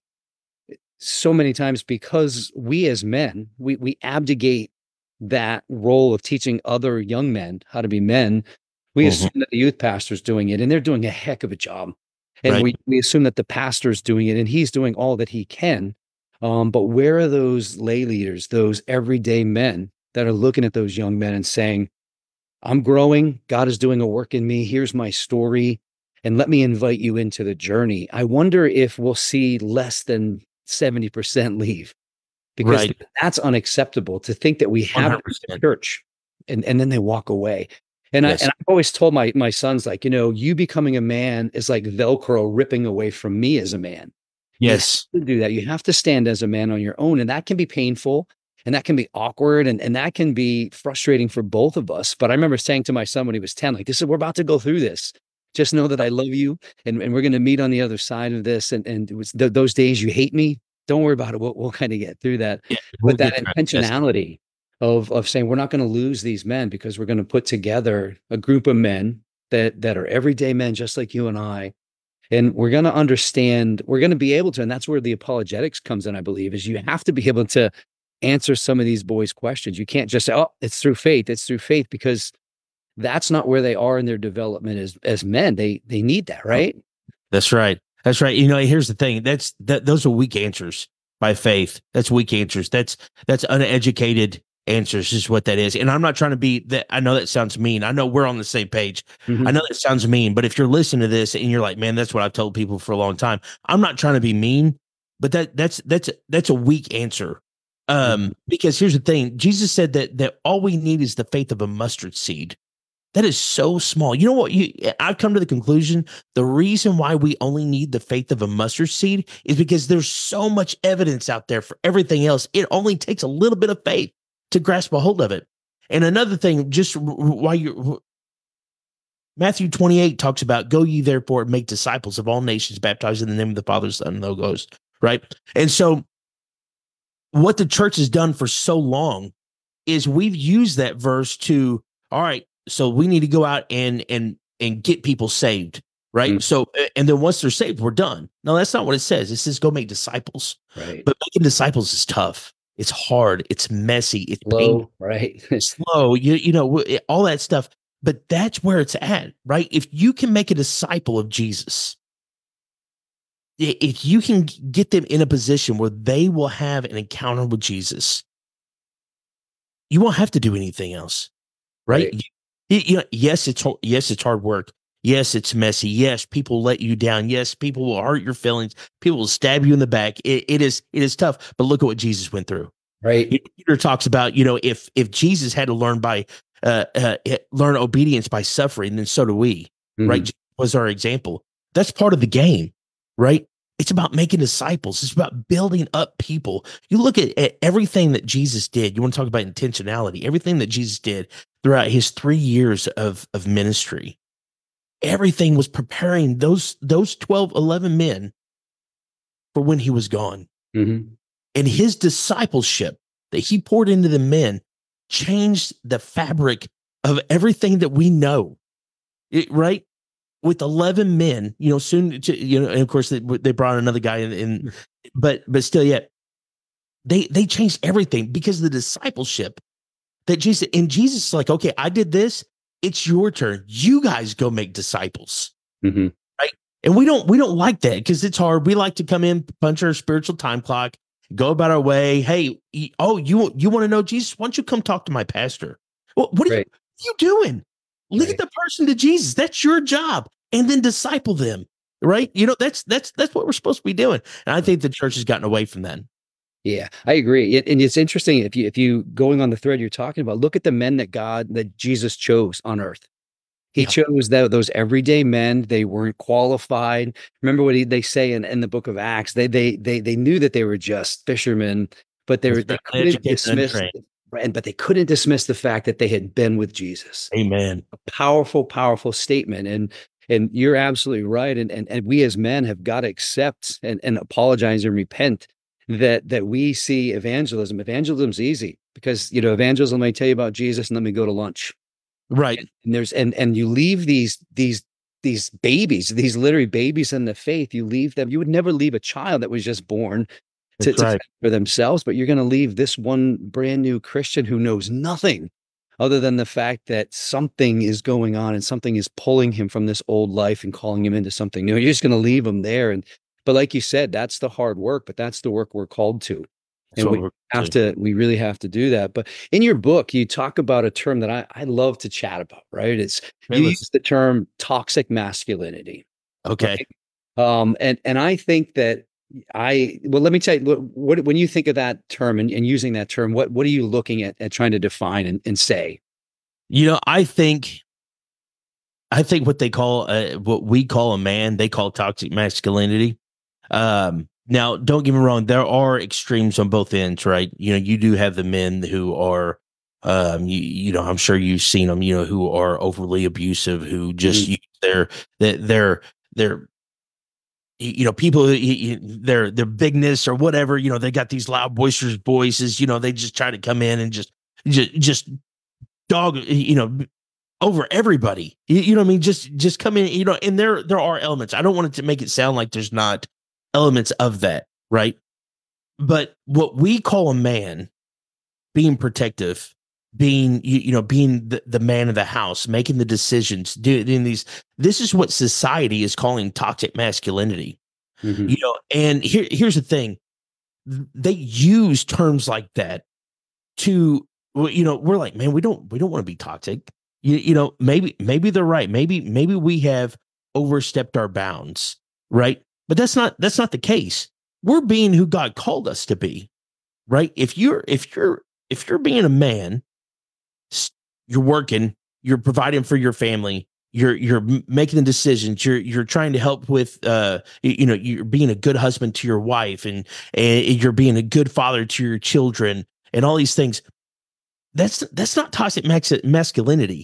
so many times because we as men, we, we abdicate that role of teaching other young men how to be men. We mm-hmm. assume that the youth pastor's doing it and they're doing a heck of a job. And right. we, we assume that the pastor's doing it and he's doing all that he can. Um, but where are those lay leaders, those everyday men that are looking at those young men and saying, I'm growing, God is doing a work in me, here's my story, and let me invite you into the journey. I wonder if we'll see less than seventy percent leave, because right. that's unacceptable to think that we have a church and, and then they walk away. And, yes. I, and I've always told my, my sons, like, you know, you becoming a man is like Velcro ripping away from me as a man. Yes. You have to do that. You have to stand as a man on your own. And that can be painful and that can be awkward and, and that can be frustrating for both of us. But I remember saying to my son when he was ten, like, this is, we're about to go through this. Just know that I love you and, and we're going to meet on the other side of this. And, and it was th- those days you hate me. Don't worry about it. We'll, we'll kind of get through that. Yeah, we'll but that intentionality yes. of, of saying we're not going to lose these men because we're going to put together a group of men that, that are everyday men, just like you and I. And we're going to understand, we're going to be able to, and that's where the apologetics comes in, I believe, is you have to be able to answer some of these boys' questions. You can't just say, oh, it's through faith. It's through faith, because that's not where they are in their development as, as men. They, they need that, right? That's right. That's right. You know, here's the thing. That's, that those are weak answers by faith. That's weak answers. That's, that's uneducated answers is what that is. And I'm not trying to be that. I know that sounds mean. I know we're on the same page. Mm-hmm. I know that sounds mean, but if you're listening to this and you're like, man, that's what I've told people for a long time. I'm not trying to be mean, but that that's, that's, that's a weak answer. Um, mm-hmm. Because here's the thing. Jesus said that, that all we need is the faith of a mustard seed. That is so small. You know what? You, I've come to the conclusion, the reason why we only need the faith of a mustard seed is because there's so much evidence out there for everything else. It only takes a little bit of faith to grasp a hold of it. And another thing, just while you're Matthew twenty-eight talks about, go ye therefore and make disciples of all nations, baptized in the name of the Father, Son, and the Holy Ghost, right? And so what the church has done for so long is we've used that verse to, all right, so we need to go out and and and get people saved, right? Mm-hmm. So, and then once they're saved, we're done. No, that's not what it says. It says go make disciples. Right. But making disciples is tough. It's hard. It's messy. It's slow, painful, right? slow. You you know all that stuff. But that's where it's at, right? If you can make a disciple of Jesus, if you can get them in a position where they will have an encounter with Jesus, you won't have to do anything else, right? right. You, you know, yes, it's yes, it's hard work. Yes, it's messy. Yes, people let you down. Yes, people will hurt your feelings. People will stab you in the back. It, it is it is tough. But look at what Jesus went through. Right. Peter talks about, you know, if if Jesus had to learn by uh, uh learn obedience by suffering, then so do we. Mm-hmm. Right? Jesus was our example. That's part of the game, right? It's about making disciples. It's about building up people. You look at, at everything that Jesus did. You want to talk about intentionality. Everything that Jesus did throughout his three years of, of ministry, everything was preparing those, those twelve, eleven men for when he was gone. Mm-hmm. And his discipleship that he poured into the men changed the fabric of everything that we know, it, right? With eleven men, you know, soon, to, you know, and of course they, they brought another guy in, in, but, but still yet, they, they changed everything because of the discipleship that Jesus, and Jesus is like, okay, I did this. It's your turn. You guys go make disciples. Mm-hmm. Right. And we don't, we don't like that because it's hard. We like to come in, punch our spiritual time clock, go about our way. Hey, oh, you, you want to know Jesus? Why don't you come talk to my pastor? Well, what are, right. you, what are you doing? Lead right. the person to Jesus. That's your job. And then disciple them, right? You know, that's that's that's what we're supposed to be doing. And I think the church has gotten away from that. Yeah, I agree. It, and it's interesting if you if you going on the thread you're talking about, look at the men that God that Jesus chose on earth. He yeah. chose that, those everyday men. They weren't qualified. Remember what he, they say in, in the book of Acts? They they they they knew that they were just fishermen, but they were they couldn't dismiss. And, but they couldn't dismiss the fact that they had been with Jesus. Amen. A powerful, powerful statement. And and you're absolutely right. And and, and we as men have got to accept and, and apologize and repent that that we see evangelism. Evangelism's easy because, you know, evangelism may tell you about Jesus and let me go to lunch. Right. And, and there's and and you leave these these these babies, these literally babies in the faith, you leave them. You would never leave a child that was just born to, to right. for themselves, but you're going to leave this one brand new Christian who knows nothing other than the fact that something is going on and something is pulling him from this old life and calling him into something new. You're just going to leave him there. And, but like you said, that's the hard work, but that's the work we're called to. And we have to, we really have to do that. But in your book, you talk about a term that I, I love to chat about, right? It's, you use the term toxic masculinity. Okay. Right? Um, and, and I think that, I, well, let me tell you, what, when you think of that term and, and using that term, what, what are you looking at, at trying to define and, and say? You know, I think, I think what they call, uh, what we call a man, they call toxic masculinity. Um, now, don't get me wrong. There are extremes on both ends, right? You know, you do have the men who are, um, you, you know, I'm sure you've seen them, you know, who are overly abusive, who just, mm-hmm. use their, their, their, their, you know, people, their their bigness or whatever, you know, they got these loud, boisterous voices, you know, they just try to come in and just, just, just dog, you know, over everybody. You, you know what I mean? Just, just come in, you know, and there, there are elements. I don't want it to make it sound like there's not elements of that, right? But what we call a man, being protective, being, you, you know, being the, the man of the house, making the decisions, doing these, this is what society is calling toxic masculinity. Mm-hmm. You know, and here, here's the thing. They use terms like that to, you know, we're like, man, we don't, we don't want to be toxic. You, you know, maybe, maybe they're right. Maybe, maybe we have overstepped our bounds, right? But that's not, that's not the case. We're being who God called us to be, right? If you're, if you're, if you're being a man, you're working, you're providing for your family, you're you're making the decisions, you're you're trying to help with uh you, you know, you're being a good husband to your wife, and and you're being a good father to your children and all these things. That's that's not toxic max- masculinity.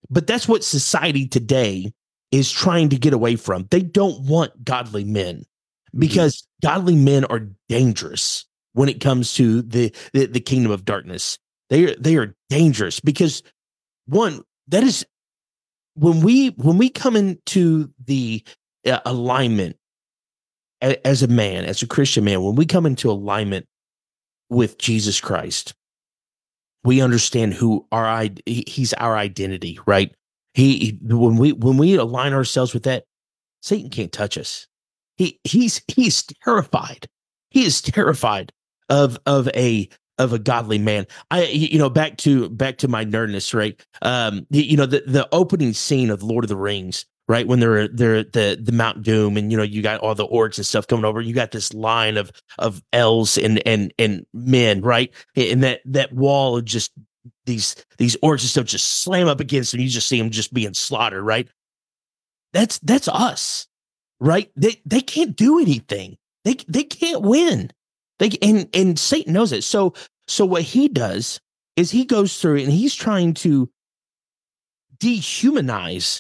But that's what society today is trying to get away from. They don't want godly men because mm-hmm. godly men are dangerous when it comes to the, the, the kingdom of darkness. They are, they are dangerous because one, that is when we, when we come into the uh, alignment a, as a man, as a Christian man, when we come into alignment with Jesus Christ, we understand who our, he's our identity, right? He, when we, when we align ourselves with that, Satan can't touch us. He, he's, he's terrified. He is terrified of, of a, of a godly man. I, you know, back to, back to my nerdness, right? Um, you know, the, the opening scene of Lord of the Rings, right? When they're, they're at the, the Mount Doom and, you know, you got all the orcs and stuff coming over, you got this line of, of elves and, and, and men, right? And that, that wall of just these, these orcs and stuff just slam up against them. You just see them just being slaughtered, right? That's, that's us, right? They, they can't do anything. They, they can't win. They, and, and Satan knows it. So, so what he does is he goes through and he's trying to dehumanize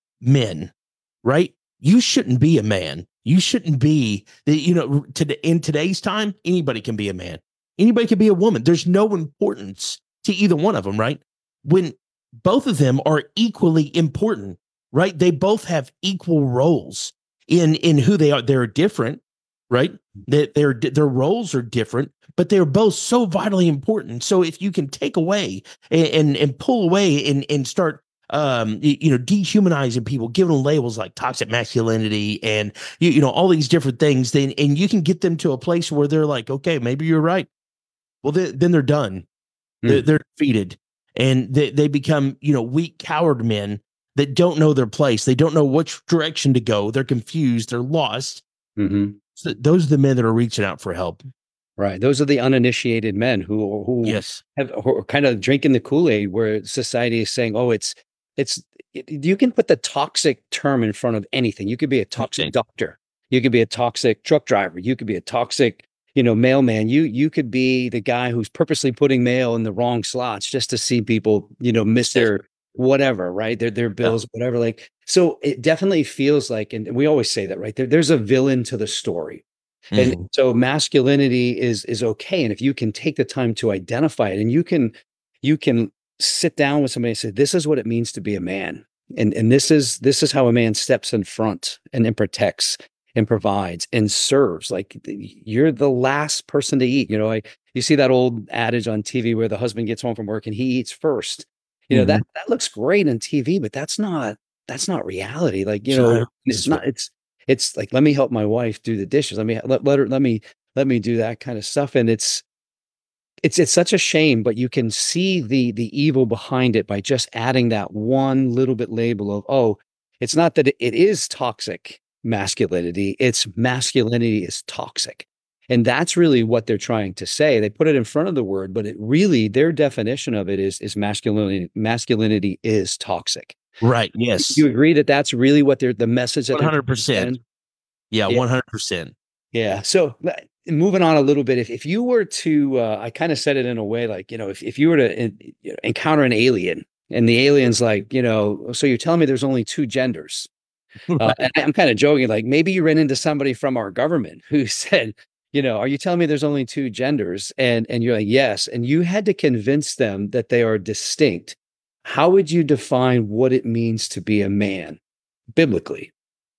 men, right? You shouldn't be a man. You shouldn't be, you know, to, in today's time, anybody can be a man. Anybody can be a woman. There's no importance to either one of them, right? When both of them are equally important, right? They both have equal roles in, in who they are. They're different, right? They, their, their roles are different, but they're both so vitally important. So if you can take away and, and, and pull away and, and start Um, you, you know, dehumanizing people, giving them labels like toxic masculinity and, you, you know, all these different things, then, and you can get them to a place where they're like, okay, maybe you're right. Well, they, then they're done. Mm. They're, they're defeated and they, they become, you know, weak, coward men that don't know their place. They don't know which direction to go. They're confused. They're lost. Mm-hmm. So those are the men that are reaching out for help. Right. Those are the uninitiated men who, who yes. have who are kind of drinking the Kool-Aid where society is saying, oh, it's, It's it, you can put the toxic term in front of anything. You could be a toxic okay. doctor. You could be a toxic truck driver. You could be a toxic, you know, mailman. You you could be the guy who's purposely putting mail in the wrong slots just to see people, you know, miss their whatever, right? Their their bills, yeah. whatever. Like so, it definitely feels like, and we always say that, right? There, there's a villain to the story. Mm-hmm. And so masculinity is is okay. And if you can take the time to identify it, and you can you can. sit down with somebody and say, this is what it means to be a man. And, and this is, this is how a man steps in front and, and protects and provides and serves. Like you're the last person to eat. You know, I, you see that old adage on T V where the husband gets home from work and he eats first, you know, mm-hmm. that, that looks great on T V, but that's not, that's not reality. Like, you know, it's not, it's, it's like, let me help my wife do the dishes. Let me, let, let her, let me, let me do that kind of stuff. And it's, It's it's such a shame, but you can see the the evil behind it by just adding that one little bit label of, oh, it's not that it, it is toxic masculinity, it's masculinity is toxic. And that's really what they're trying to say. They put it in front of the word, but it really, their definition of it is, is masculinity, masculinity is toxic. Right, yes. You agree that that's really what they're, the message that one hundred percent. Yeah, yeah, one hundred percent. Yeah, so moving on a little bit, if, if you were to, uh, I kind of said it in a way like, you know, if, if you were to in, you know, encounter an alien and the alien's like, you know, so you're telling me there's only two genders. Uh, and I'm kind of joking, like maybe you ran into somebody from our government who said, you know, are you telling me there's only two genders? And, and you're like, yes. And you had to convince them that they are distinct. How would you define what it means to be a man biblically?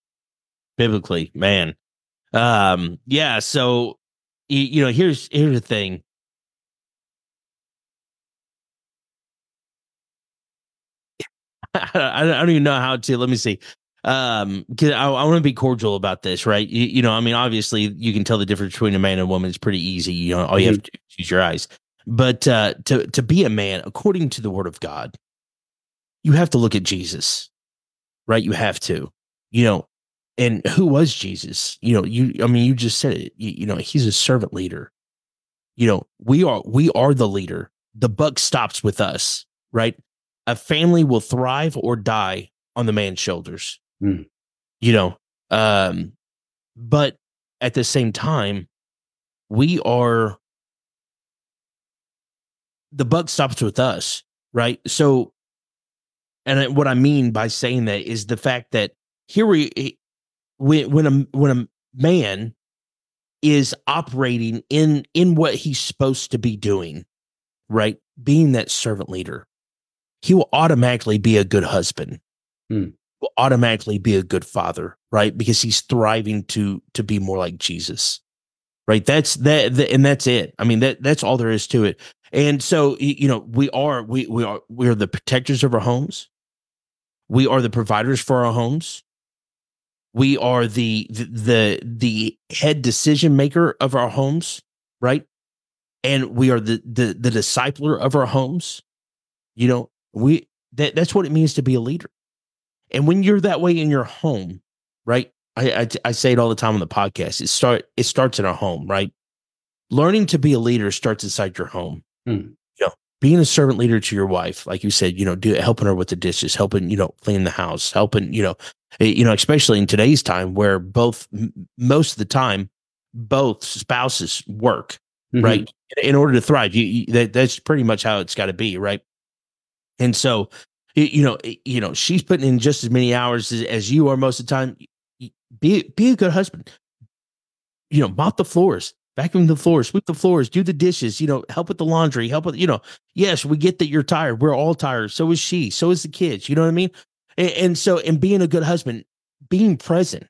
Biblically, man. Um, yeah. So, you, you know, here's, here's the thing. I, I don't even know how to, let me see. Um, cause I, I want to be cordial about this, right? You, you know, I mean, obviously you can tell the difference between a man and a woman. It's pretty easy. You know, all you mm-hmm. have to do is use your eyes, but, uh, to, to be a man, according to the word of God, you have to look at Jesus, right? You have to, you know, and who was Jesus? You know, you, I mean, you just said it, you, you know, he's a servant leader. You know, we are, we are the leader. The buck stops with us, right? A family will thrive or die on the man's shoulders, mm. you know, um, but at the same time, we are, the buck stops with us, right? So and I- what I mean by saying that is the fact that here we, when when a when a man is operating in in what he's supposed to be doing, right, being that servant leader, he will automatically be a good husband. Hmm. Will automatically be a good father, right? Because he's thriving to to be more like Jesus, right? That's that, that and that's it. I mean, that that's all there is to it. And so, you know, we are we we are we are the protectors of our homes. We are the providers for our homes. We are the the the, the head decision maker of our homes, right? And we are the the the discipler of our homes. You know, we that that's what it means to be a leader. And when you're that way in your home, right? I, I I say it all the time on the podcast. It start it starts in our home, right? Learning to be a leader starts inside your home. Hmm. You know, being a servant leader to your wife, like you said, you know, do helping her with the dishes, helping, you know, clean the house, helping, you know, eh, you know, especially in today's time where both m- most of the time both spouses work, Mhm. right? In order to thrive, you, you that that's pretty much how it's got to be, right? And so, y- you know, eh, you know, she's putting in just as many hours as, as you are most of the time. Y- Be be a good husband. You know, mop the floors, vacuum the floors, sweep the floors, do the dishes, you know, help with the laundry, help with, you know, yes, we get that you're tired. We're all tired. So is she. So is the kids. You know what I mean? And, and so, and being a good husband, being present,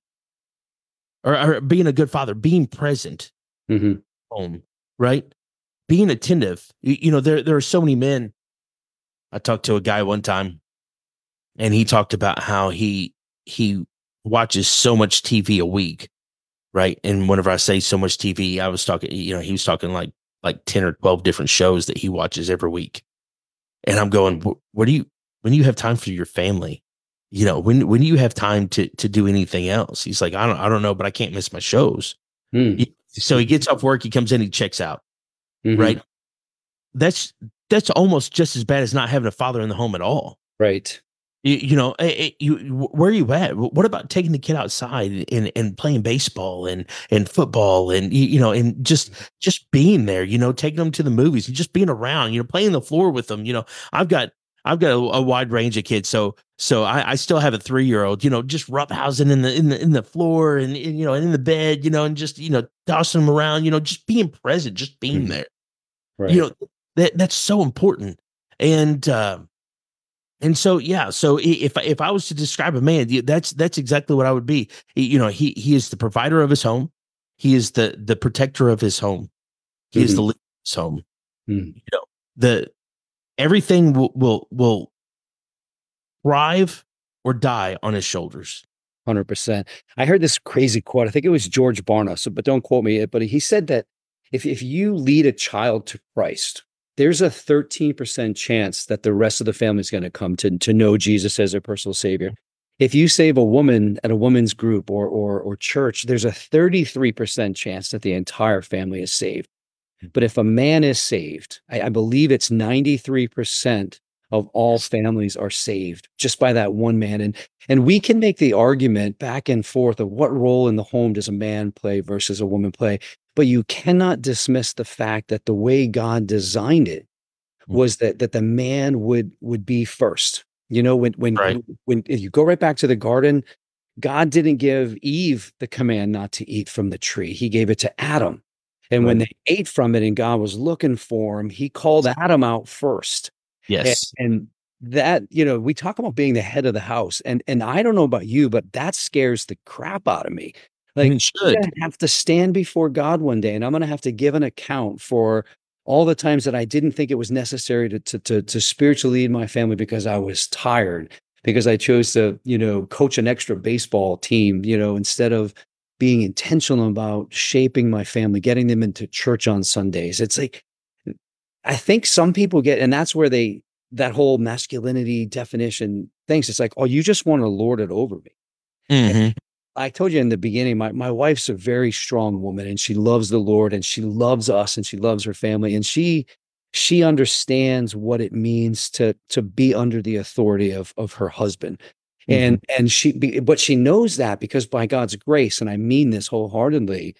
or, or being a good father, being present Mhm. home, right? Being attentive. You, you know, there there are so many men. I talked to a guy one time, and he talked about how he he watches so much T V a week, right? And whenever I say so much T V, I was talking, you know, he was talking like like ten or twelve different shows that he watches every week. And I'm going, "Wh- what do you when do you have time for your family? You know, when when do you have time to to do anything else?" He's like, I don't I don't know, but I can't miss my shows. Hmm. He- So he gets off work, he comes in, he checks out, Mhm. right? That's that's almost just as bad as not having a father in the home at all. Right. You, you know, eh, eh, you where are you at? What about taking the kid outside and, and playing baseball and and football and you, you know and just just being there? You know, taking them to the movies and just being around. You know, playing the floor with them. You know, I've got I've got a, a wide range of kids, so so I, I still have a three year old. You know, just roughhousing in the in the in the floor and, and you know and in the bed. You know, and just you know tossing them around. You know, just being present, just being Mhm. there. Right. You know that that's so important. And uh, and so, yeah. So i- if I- if I was to describe a man, y- that's that's exactly what I would be. He- You know, he he is the provider of his home. He is the the protector of his home. He is the Mhm. leader of his home. Mm. You know, the everything will will will thrive or die on his shoulders. one hundred percent. I heard this crazy quote. I think it was George Barna, so but don't quote me. But he said that if if you lead a child to Christ, there's a thirteen percent chance that the rest of the family is going to come to to know Jesus as their personal savior. If you save a woman at a women's group or or or church, there's a thirty-three percent chance that the entire family is saved. But if a man is saved, I, I believe it's ninety-three percent of all families are saved just by that one man. And and we can make the argument back and forth of what role in the home does a man play versus a woman play. But you cannot dismiss the fact that the way God designed it Mm. was that that the man would would be first. You know, when when Right. when if you go right back to the garden, God didn't give Eve the command not to eat from the tree. He gave it to Adam. And when Right. they ate from it and God was looking for him, he called Adam out first. And, Yes. and that, you know, we talk about being the head of the house. And and I don't know about you, but that scares the crap out of me. And Like, it I'm should. gonna have to stand before God one day and I'm gonna have to give an account for all the times that I didn't think it was necessary to to to, to spiritually lead my family because I was tired, because I chose to, you know, coach an extra baseball team, you know, instead of being intentional about shaping my family, getting them into church on Sundays. It's like, I think some people get, and that's where they, that whole masculinity definition thinks it's like, oh, you just want to lord it over me. Mhm. I told you in the beginning, my, my wife's a very strong woman and she loves the Lord and she loves us and she loves her family. And she, she understands what it means to, to be under the authority of, of her husband. And, and she, be- but she knows that because by God's grace, and I mean this wholeheartedly,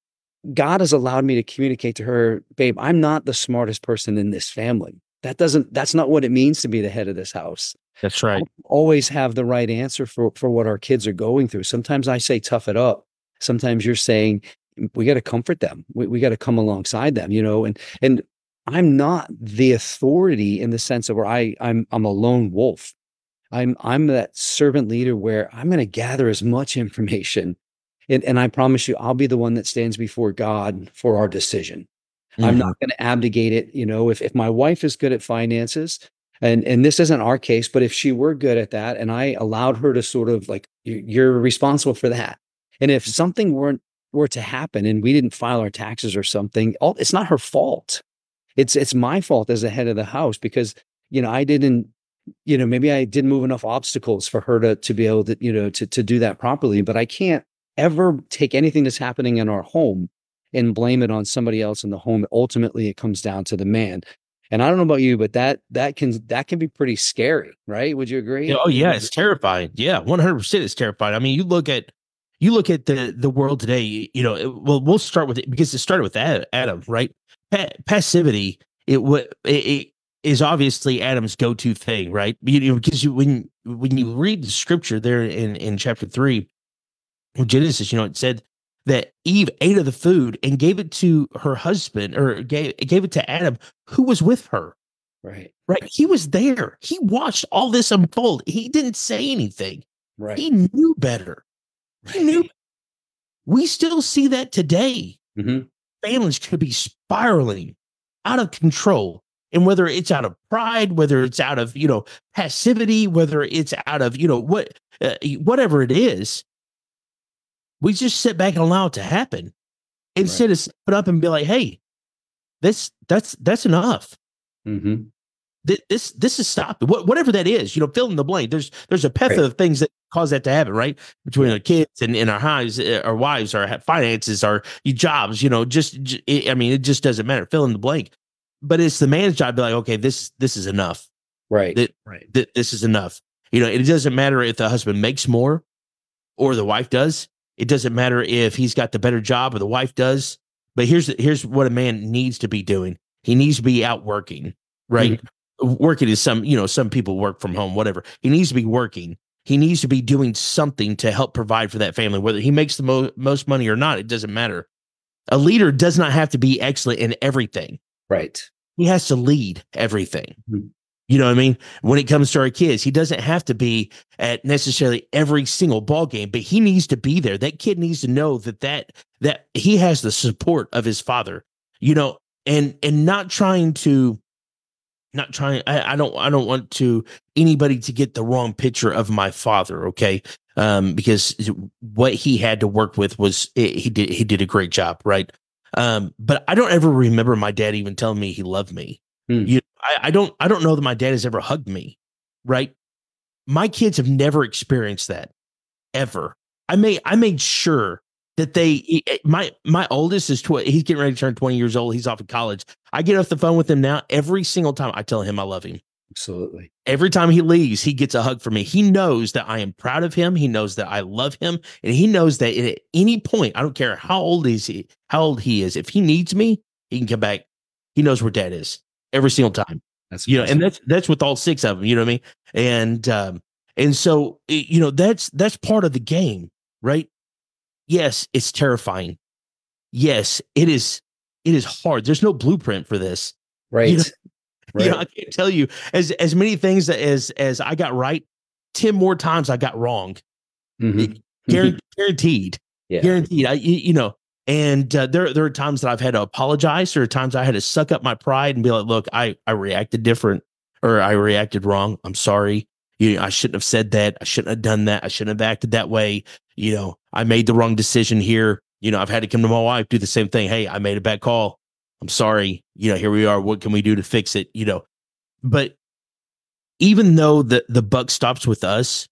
God has allowed me to communicate to her, babe, I'm not the smartest person in this family. That doesn't, that's not what it means to be the head of this house. That's right. Always have the right answer for for what our kids are going through. Sometimes I say tough it up. Sometimes you're saying we got to comfort them. We, we got to come alongside them, you know, and and I'm not the authority in the sense of where I I'm I'm a lone wolf. I'm I'm that servant leader where I'm going to gather as much information, and, and I promise you I'll be the one that stands before God for our decision. Mm-hmm. I'm not going to abdicate it. You know, if if my wife is good at finances, and and this isn't our case, but if she were good at that, and I allowed her to sort of like, you're responsible for that. And if something weren't were to happen and we didn't file our taxes or something, all, it's not her fault. It's it's my fault as the head of the house because, you know, I didn't, you know, maybe I didn't move enough obstacles for her to to be able to, you know, to to do that properly. But I can't ever take anything that's happening in our home and blame it on somebody else in the home. Ultimately, it comes down to the man. And I don't know about you, but that that can that can be pretty scary, right? Would you agree? Yeah, oh yeah, it's terrifying. Yeah, one hundred percent it's terrifying. I mean, you look at you look at the the world today, you know, it, well, we'll start with it because it started with Adam, right? Pa- passivity, it, it it is obviously Adam's go-to thing, right? You know, because you when when you read the scripture there in in chapter three of Genesis, you know, it said that Eve ate of the food and gave it to her husband, or gave gave it to Adam, who was with her. Right. Right. He was there. He watched all this unfold. He didn't say anything. Right. He knew better. Right. He knew. We still see that today. Mm-hmm. Families could be spiraling out of control. And whether it's out of pride, whether it's out of, you know, passivity, whether it's out of, you know, what, uh, whatever it is, we just sit back and allow it to happen instead right. of sit up and be like, hey, this, that's, that's enough. Mm-hmm. This, this, this is stopping. What, whatever that is, you know, fill in the blank. There's, there's a plethora right. of things that cause that to happen, right? Between our kids and, and our hives, our wives, our finances, our jobs, you know, just, I mean, it just doesn't matter. Fill in the blank. But it's the man's job to be like, okay, this, this is enough. Right. That, right. That this is enough. You know, it doesn't matter if the husband makes more or the wife does. It doesn't matter if he's got the better job or the wife does. But here's here's what a man needs to be doing. He needs to be out working, right? Mm-hmm. Working is some, you know, some people work from home, whatever. He needs to be working. He needs to be doing something to help provide for that family. Whether he makes the mo- most money or not, it doesn't matter. A leader does not have to be excellent in everything. Right. He has to lead everything. Mm-hmm. You know what I mean? When it comes to our kids, he doesn't have to be at necessarily every single ball game, but he needs to be there. That kid needs to know that that that he has the support of his father. You know, and and not trying to, not trying. I, I don't I don't want to anybody to get the wrong picture of my father. Okay, um, because what he had to work with was he did he did a great job, right? Um, but I don't ever remember my dad even telling me he loved me. Hmm. You. I, I don't I don't know that my dad has ever hugged me, right? My kids have never experienced that, ever. I made I made sure that they my my oldest is tw- he's getting ready to turn twenty years old. He's off in college. I get off the phone with him now. Every single time I tell him I love him. Absolutely. Every time he leaves, he gets a hug from me. He knows that I am proud of him. He knows that I love him, and he knows that at any point, I don't care how old is he, how old he is, if he needs me, he can come back. He knows where dad is. Every single time, that's you know, and that's that's with all six of them. You know what I mean? And um, and so you know that's that's part of the game, right? Yes, it's terrifying. Yes, it is. It is hard. There's no blueprint for this, right? You know, right. You know, I can't tell you as as many things as as I got right, ten more times I got wrong. Mm-hmm. Guaranteed, guaranteed, yeah. guaranteed. I you, you know. And uh, there, there are times that I've had to apologize. There are times I had to suck up my pride and be like, "Look, I, I reacted different, or I reacted wrong. I'm sorry. You know, I shouldn't have said that. I shouldn't have done that. I shouldn't have acted that way. You know, I made the wrong decision here. You know, I've had to come to my wife, do the same thing. Hey, I made a bad call. I'm sorry. You know, here we are. What can we do to fix it? You know, but even though the the buck stops with us,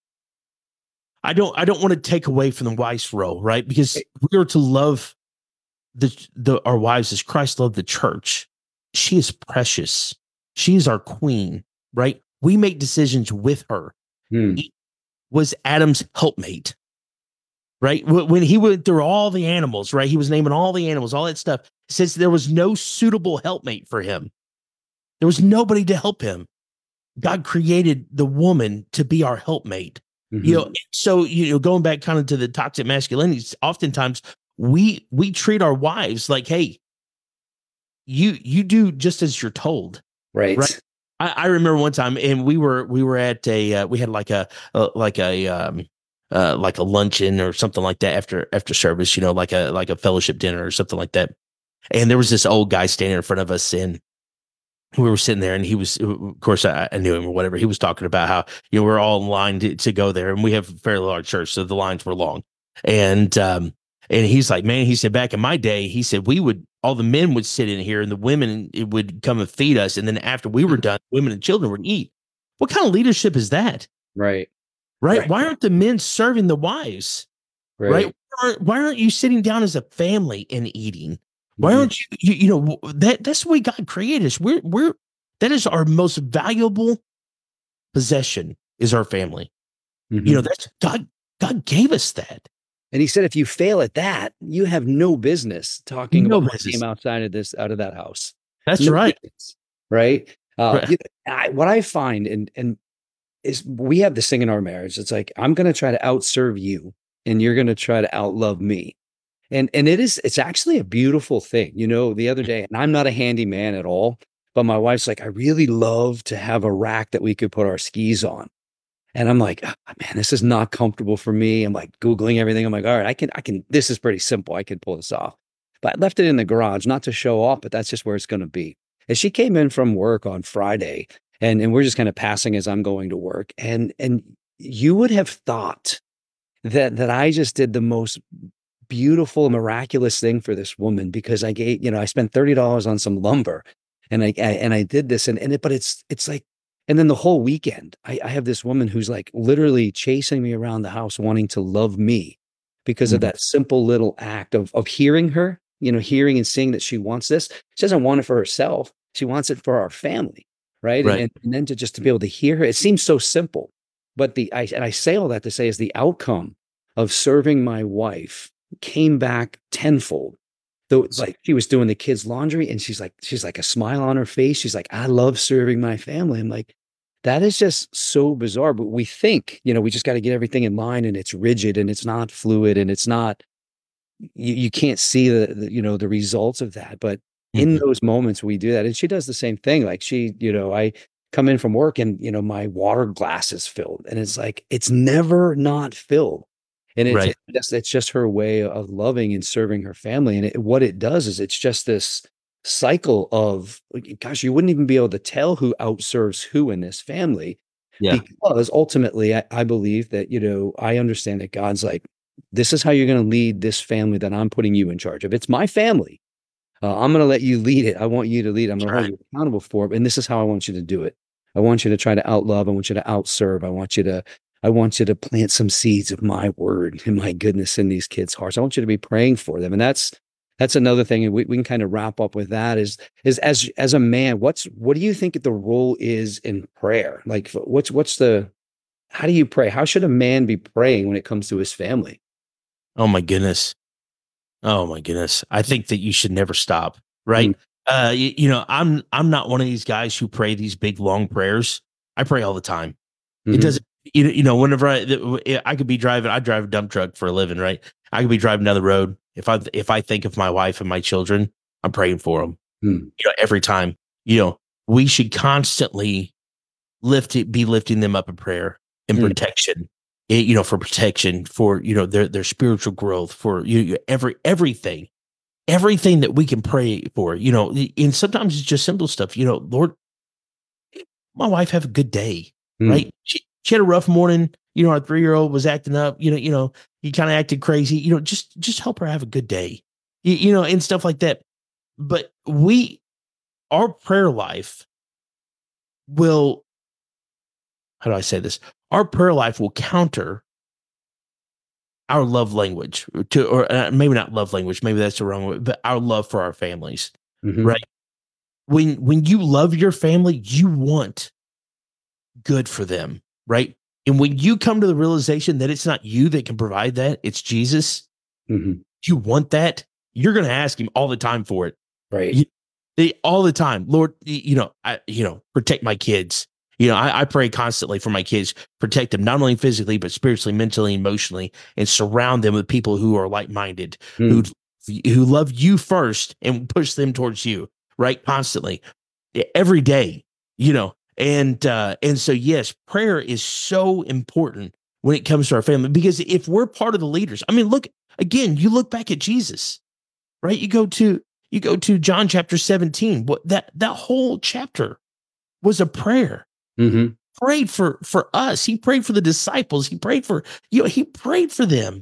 I don't, I don't want to take away from the wife's role, right? Because we are to love the the our wives as Christ loved the church. She is precious. She is our queen, right? We make decisions with her. Hmm. He was Adam's helpmate, right? When he went through all the animals, right? He was naming all the animals, all that stuff. It says there was no suitable helpmate for him. There was nobody to help him. God created the woman to be our helpmate. Mhm. You know, so you know, going back kind of to the toxic masculinity, oftentimes we we treat our wives like, hey, you you do just as you're told. Right. Right. I, I remember one time, and we were we were at a uh, we had like a, a like a um uh like a luncheon or something like that after after service, you know, like a like a fellowship dinner or something like that. And there was this old guy standing in front of us, and we were sitting there, and he was, of course, I, I knew him or whatever. He was talking about how, you know, we're all in line to, to go there, and we have a fairly large church, so the lines were long. And um, and he's like, man, he said, back in my day, he said, we would, all the men would sit in here, and the women it would come and feed us, and then after we were done, women and children would eat. What kind of leadership is that? Right. Right? Right. Why aren't the men serving the wives? Right. Right? Why aren't, why aren't you sitting down as a family and eating? Why Mhm. aren't you, you, you know, that that's the way God created us. We're, we're, that is our most valuable possession is our family. Mhm. You know, that's God, God gave us that. And he said, if you fail at that, you have no business talking No about what business. came outside of this, out of that house. That's No right. business, right. Uh, Right. you know, I, what I find, and, and is we have this thing in our marriage. It's like, I'm going to try to outserve you, and you're going to try to outlove me. And, and it is, it's actually a beautiful thing. You know, the other day, and I'm not a handyman at all, but my wife's like, I really love to have a rack that we could put our skis on. And I'm like, oh, man, this is not comfortable for me. I'm like Googling everything. I'm like, all right, I can, I can, this is pretty simple. I can pull this off. But I left it in the garage, not to show off, but that's just where it's going to be. And she came in from work on Friday, and, and we're just kind of passing as I'm going to work. And, and you would have thought that, that I just did the most beautiful, miraculous thing for this woman, because I gave, you know, I spent thirty dollars on some lumber, and I, I and I did this, and, and it, but it's, it's like, and then the whole weekend, I, I have this woman who's like literally chasing me around the house, wanting to love me because of Mhm. that simple little act of, of hearing her, you know, hearing and seeing that she wants this. She doesn't want it for herself. She wants it for our family. Right. Right. And, and then to just to be able to hear her, it seems so simple, but the, I, and I say all that to say is the outcome of serving my wife came back tenfold. Though, like, she was doing the kids' laundry, and she's like, she's like a smile on her face. She's like, I love serving my family. I'm like, that is just so bizarre. But we think, you know, we just got to get everything in line, and it's rigid, and it's not fluid, and it's not, you, you can't see the, the, you know, the results of that. But in Mhm. those moments we do that. And she does the same thing. Like, she, you know, I come in from work, and, you know, my water glass is filled, and it's like, it's never not filled. And it's, Right. it's just, it's just her way of loving and serving her family. And it, what it does is it's just this cycle of, gosh, you wouldn't even be able to tell who outserves who in this family. Yeah. Because ultimately, I, I believe that, you know, I understand that God's like, this is how you're going to lead this family that I'm putting you in charge of. It's my family. Uh, I'm going to let you lead it. I want you to lead. I'm going to hold Right. you accountable for it. And this is how I want you to do it. I want you to try to outlove. I want you to outserve. I want you to, I want you to plant some seeds of my word and my goodness in these kids' hearts. I want you to be praying for them. And that's, that's another thing. And we, we can kind of wrap up with that is, is as, as a man, what's, what do you think the role is in prayer? Like, what's, what's the, how do you pray? How should a man be praying when it comes to his family? Oh my goodness. Oh my goodness. I think that you should never stop. Right. Mm. Uh, you, you know, I'm, I'm not one of these guys who pray these big, long prayers. I pray all the time. Mhm. It doesn't, you know, you know, whenever I, I could be driving, I drive a dump truck for a living, right? I could be driving down the road. If I, if I think of my wife and my children, I'm praying for them. Mm. You know, every time, you know, we should constantly lift it, be lifting them up in prayer and Mm. protection, it, you know, for protection, for, you know, their, their spiritual growth, for you, you every, everything, everything that we can pray for, you know, and sometimes it's just simple stuff, you know, Lord, my wife have a good day. Mm. Right. She, she had a rough morning. You know, our three-year-old was acting up, you know, you know, he kind of acted crazy, you know, just, just help her have a good day, you, you know, and stuff like that. But we, our prayer life will, how do I say this? Our prayer life will counter our love language to, or uh, maybe not love language, maybe that's the wrong way, but our love for our families, Mhm. right? When, when you love your family, you want good for them, right? And when you come to the realization that it's not you that can provide that, it's Jesus, Mhm. you want that, you're going to ask him all the time for it. Right. You, they, all the time, Lord, y- you know, I, you know, protect my kids, You know, I, I pray constantly for my kids, protect them not only physically, but spiritually, mentally, emotionally, and surround them with people who are like-minded, Mm. who who love you first and push them towards you, right? Constantly, every day, you know. And uh, and so, yes, prayer is so important when it comes to our family, because if we're part of the leaders, I mean, look, again, you look back at Jesus, right? You go to you go to John chapter seventeen. What that that whole chapter was a prayer. Mm-hmm. Prayed for for us. He prayed for the disciples. He prayed for you know. He prayed for them.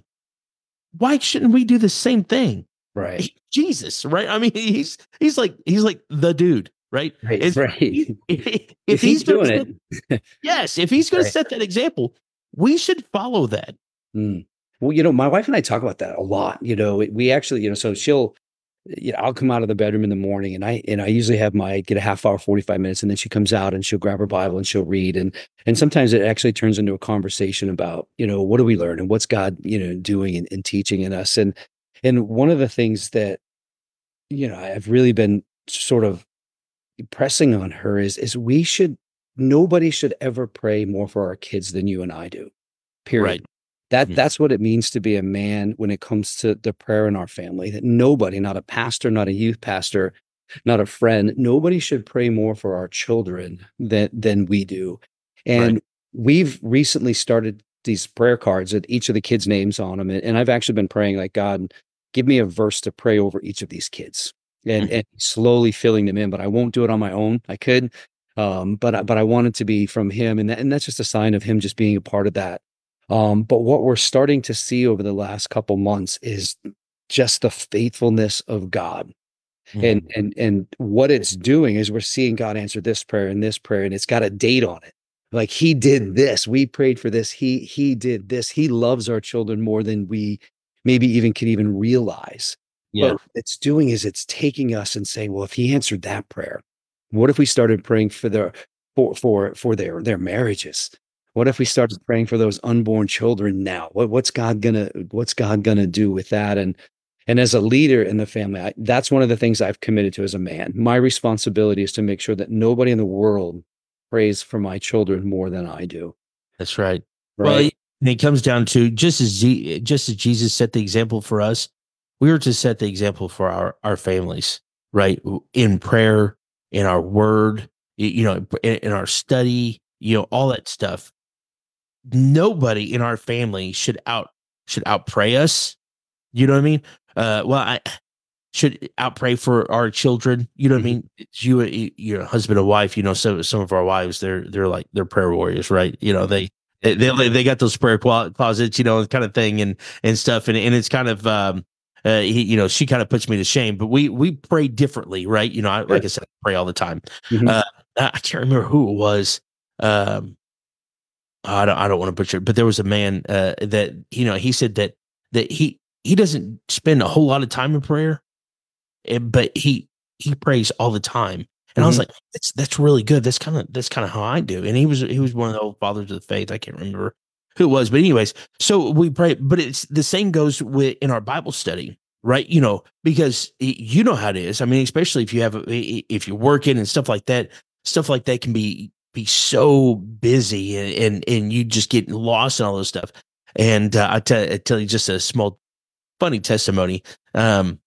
Why shouldn't we do the same thing? Right. He- Jesus, right? I mean, he's he's like he's like the dude, right? Right. And right. he- if, If if he's he's gonna doing set- yes, if he's going Right. to set that example, we should follow that. Mm. Well, you know, my wife and I talk about that a lot. You know, we- we actually, you know, so she'll, you know, I'll come out of the bedroom in the morning, and I and I usually have my get a half hour, forty-five minutes, and then she comes out and she'll grab her Bible and she'll read, and and sometimes it actually turns into a conversation about, you know, what do we learn and what's God, you know, doing and, and teaching in us, and and one of the things that, you know, I've really been sort of pressing on her is is we should nobody should ever pray more for our kids than you and I do. Period. Right. That Mhm. that's what it means to be a man when it comes to the prayer in our family. That nobody, not a pastor, not a youth pastor, not a friend, nobody should pray more for our children than than we do. And Right. we've recently started these prayer cards with each of the kids' names on them. And, and I've actually been praying like, God, give me a verse to pray over each of these kids, and, Mhm. and slowly filling them in. But I won't do it on my own. I could, um, but I- but I want it to be from him, and that, and that's just a sign of him just being a part of that. Um, but what we're starting to see over the last couple months is just the faithfulness of God. And Mhm. and and what it's doing is we're seeing God answer this prayer and this prayer, and it's got a date on it. Like, he did this, we prayed for this, he he did this. He loves our children more than we maybe even can even realize. Yeah. But what it's doing is it's taking us and saying, well, if he answered that prayer, what if we started praying for their for for for their their marriages? What if we started praying for those unborn children now? What, what's God gonna What's God gonna do with that? And and as a leader in the family, I, that's one of the things I've committed to as a man. My responsibility is to make sure that nobody in the world prays for my children more than I do. That's right. Right? Well, and it comes down to just as Je- just as Jesus set the example for us, we are to set the example for our our families, right? In prayer, in our word, y- you know, in, in our study, you know, all that stuff. Nobody in our family should out should outpray us. You know what I mean? Uh, well, I should outpray for our children. You know what I mean? It's you, your husband and wife. You know, so some of our wives, they're they're like they're prayer warriors, right? You know, they they they, they got those prayer clo- closets, you know, kind of thing, and and stuff, and and it's kind of um, uh, he, you know, she kind of puts me to shame, but we we pray differently, right? You know, I, like I said, I pray all the time. Mhm. Uh, I can't remember who it was. Um, I don't I don't want to butcher it, but there was a man uh, that you know he said that that he he doesn't spend a whole lot of time in prayer, eh, but he he prays all the time. And I was Mhm. like, that's that's really good. That's kind of that's kind of how I do. And he was he was one of the old fathers of the faith. I can't remember who it was, but anyways, so we pray. But it's the same goes with in our Bible study, right? You know, because y- you know how it is. I mean, especially if you have a- if you're working and stuff like that, stuff like that can be be so busy, and and, and you just get lost in all this stuff. And uh, I, tell, I tell you just a small funny testimony. Um,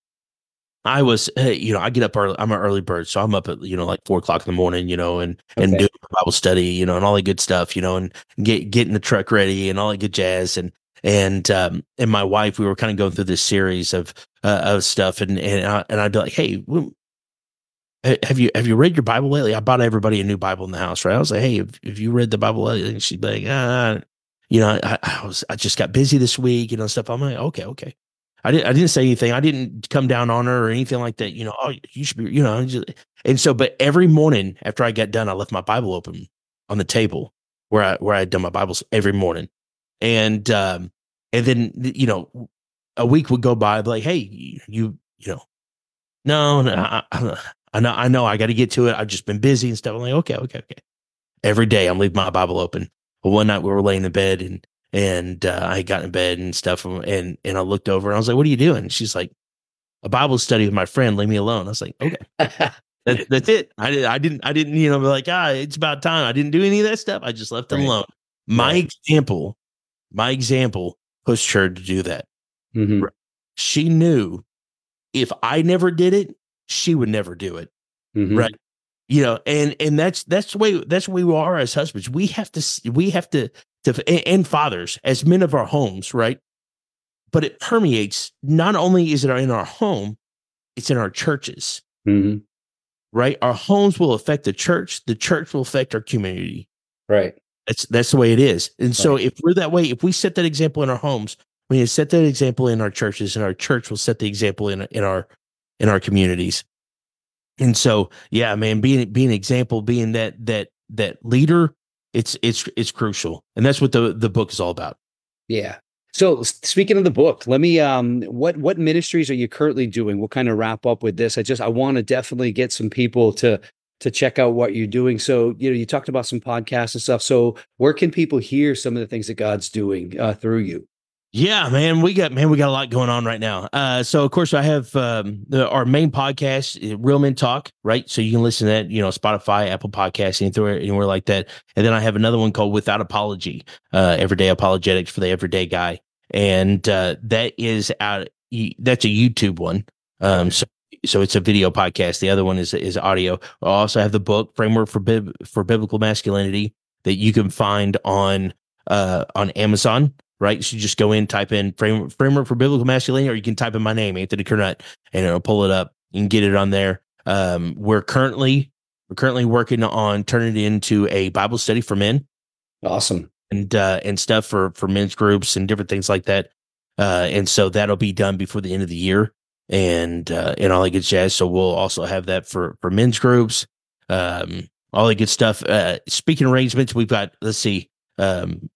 I was, uh, you know, I get up early. I'm an early bird, so I'm up at, you know, like four o'clock in the morning, you know, and and Okay. do Bible study, you know, and all the good stuff, you know, and get getting the truck ready and all that good jazz. And and um and my wife, we were kind of going through this series of uh, of stuff, and and I, and I'd be like, hey, w- ha- have you have you read your Bible lately? I bought everybody a new Bible in the house, right? I was like, hey, have, have you read the Bible lately? And she'd be like, ah, you know, I, I was I just got busy this week, you know, stuff. I'm like, okay, okay. I didn't. I didn't say anything. I didn't come down on her or anything like that. You know, oh, you should be. You know, just, and so. But every morning after I got done, I left my Bible open on the table where I where I had done my Bibles every morning, and um, and then you know, a week would go by. I'd be like, hey, you you know, no, no, I, I, I know, I know, I got to get to it. I've just been busy and stuff. I'm like, okay, okay, okay. Every day I'm leaving my Bible open. But one night we were laying in bed, and and uh, I got in bed and stuff, and and I looked over and I was like, "What are you doing?" She's like, "A Bible study with my friend. Leave me alone." I was like, "Okay." That, that's it. I did. I didn't. I didn't. You know, be like, ah, it's about time. I didn't do any of that stuff. I just left it Right. alone. My Right. example, my example pushed her to do that. Mhm. She knew if I never did it, she would never do it. Mhm. Right. You know, and and that's that's the way that's the way we are as husbands. We have to s- we have to to and, and fathers as men of our homes, right? But it permeates. Not only is it in our home, it's in our churches, Mhm. right? Our homes will affect the church. The church will affect our community. Right. That's that's the way it is. And so Right. if we're that way, if we set that example in our homes, we need to set that example in our churches, and our church will set the example in in our in our communities. And so, yeah, man, being being an example, being that that that leader, it's it's it's crucial, and that's what the the book is all about. Yeah. So s- speaking of the book, let me um what what ministries are you currently doing? We'll kind of wrap up with this. I just I want to definitely get some people to to check out what you're doing. So, you know, you talked about some podcasts and stuff. So where can people hear some of the things that God's doing uh, through you? Yeah, man, we got man, we got a lot going on right now. Uh, so of course I have um, the, our main podcast, uh, Real Men Talk, right? So you can listen to that, you know, Spotify, Apple Podcasts, anywhere, anywhere like that. And then I have another one called Without Apology, uh, Everyday Apologetics for the Everyday Guy, and uh, that is out. That's a YouTube one. Um, Okay. so so it's a video podcast. The other one is is audio. I also have the book Framework for Bib- for Biblical Masculinity that you can find on uh, on Amazon. Right. So you just go in, type in frame, framework for biblical masculinity, or you can type in my name, Anthony Kernut, and it'll pull it up. You can get it on there. Um, we're currently, we're currently working on turning it into a Bible study for men Awesome. and, uh, and stuff for, for men's groups and different things like that. Uh, and so that'll be done before the end of the year, and, uh, and all that good jazz. So we'll also have that for, for men's groups. Um, all that good stuff. Uh, speaking arrangements, we've got, let's see, um,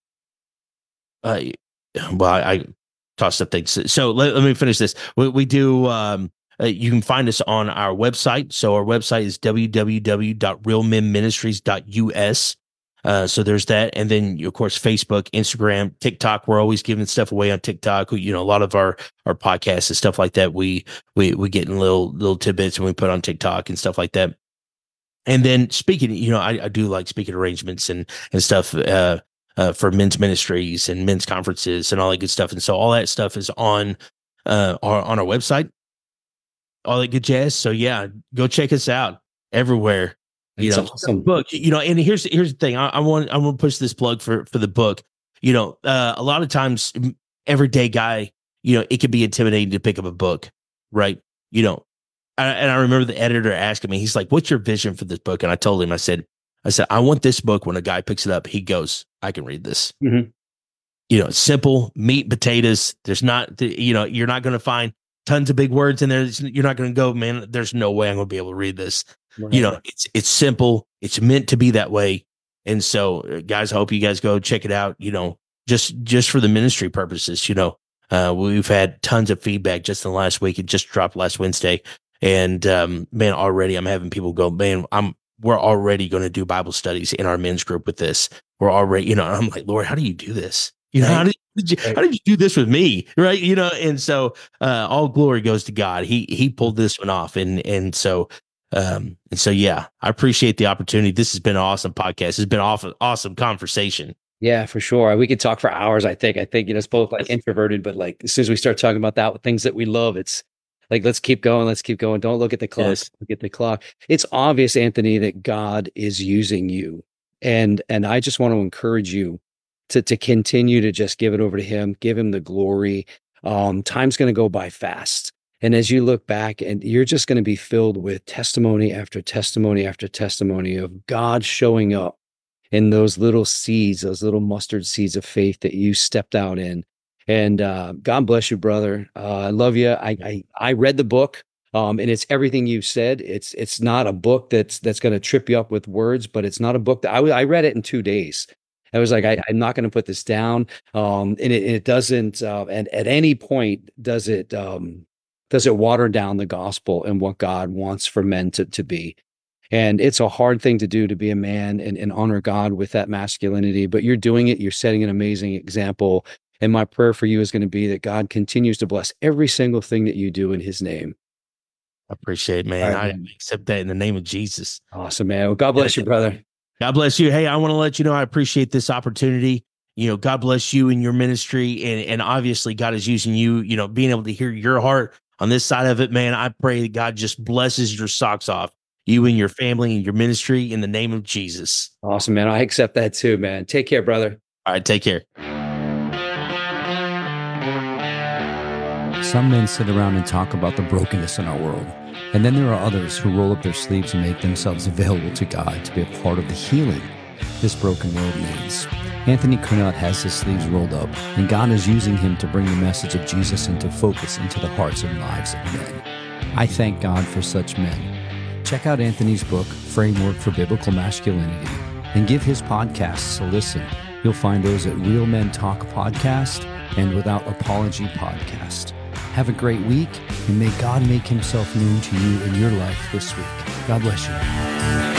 Uh, well, I, I tossed up things. So let, let me finish this. We, we do, um, uh, you can find us on our website. So our website is w w w dot real men ministries dot u s. Uh, so there's that. And then, of course, Facebook, Instagram, TikTok. We're always giving stuff away on TikTok. We, you know, a lot of our, our podcasts and stuff like that, we, we, we get in little, little tidbits and we put on TikTok and stuff like that. And then speaking, you know, I, I do like speaking arrangements and, and stuff, uh, uh, for men's ministries and men's conferences and all that good stuff. And so all that stuff is on, uh, our, on our website, all that good jazz. So yeah, go check us out everywhere. You That's know, awesome. book, you know, and here's, here's the thing. I, I want, I want to push this plug for, for the book. You know, uh, a lot of times, everyday guy, you know, it can be intimidating to pick up a book, right? You know, I, and I remember the editor asking me, he's like, what's your vision for this book? And I told him, I said, I said, I want this book when a guy picks it up, he goes, I can read this. Mhm. You know, simple meat, potatoes. There's not, you know, you're not going to find tons of big words in there. You're not going to go, man, there's no way I'm going to be able to read this. Right. You know, it's, it's simple. It's meant to be that way. And so uh, guys, I hope you guys go check it out, you know, just, just for the ministry purposes. You know, uh, we've had tons of feedback just in the last week. It just dropped last Wednesday. And, um, man, already I'm having people go, man, I'm, we're already going to do Bible studies in our men's group with this. We're already, you know, I'm like, Lord, how do you do this? You know, Right. how did, did you, Right. how did you do this with me? Right. You know, and so, uh, all glory goes to God. He, he pulled this one off. And, and so, um, and so, yeah, I appreciate the opportunity. This has been an awesome podcast. It's been awesome, awesome conversation. Yeah, for sure. We could talk for hours. I think. I think you know, it's both like introverted, but like as soon as we start talking about that with things that we love, it's like let's keep going. Let's keep going. Don't look at the clock. Yes. Look at the clock. It's obvious, Anthony, that God is using you, and and I just want to encourage you to to continue to just give it over to Him. Give Him the glory. Um, time's going to go by fast, and as you look back, and you're just going to be filled with testimony after testimony after testimony of God showing up in those little seeds, those little mustard seeds of faith that you stepped out in. And uh, God bless you, brother. Uh, I love you. I, I I read the book, um, and it's everything you said. It's it's not a book that's that's going to trip you up with words, but it's not a book that I, I read it in two days. I was like, I, I'm not going to put this down, um, and it, it doesn't. Uh, and at any point, does it um, does it water down the gospel and what God wants for men to to be? And it's a hard thing to do, to be a man and, and honor God with that masculinity, but you're doing it. You're setting an amazing example. And my prayer for you is going to be that God continues to bless every single thing that you do in His name. I appreciate it, man. Right, I man. accept that in the name of Jesus. Awesome, man. Well, God bless you, brother. God bless you. Hey, I want to let you know I appreciate this opportunity. You know, God bless you and your ministry. And, and obviously, God is using you, you know, being able to hear your heart on this side of it, man. I pray that God just blesses your socks off, you and your family and your ministry in the name of Jesus. Awesome, man. I accept that too, man. Take care, brother. All right, take care. Some men sit around and talk about the brokenness in our world. And then there are others who roll up their sleeves and make themselves available to God to be a part of the healing this broken world needs. Anthony Curnutt has his sleeves rolled up, and God is using him to bring the message of Jesus into focus into the hearts and lives of men. I thank God for such men. Check out Anthony's book, Framework for Biblical Masculinity, and give his podcasts a listen. You'll find those at Real Men Talk Podcast and Without Apology Podcast. Have a great week, and may God make himself known to you in your life this week. God bless you.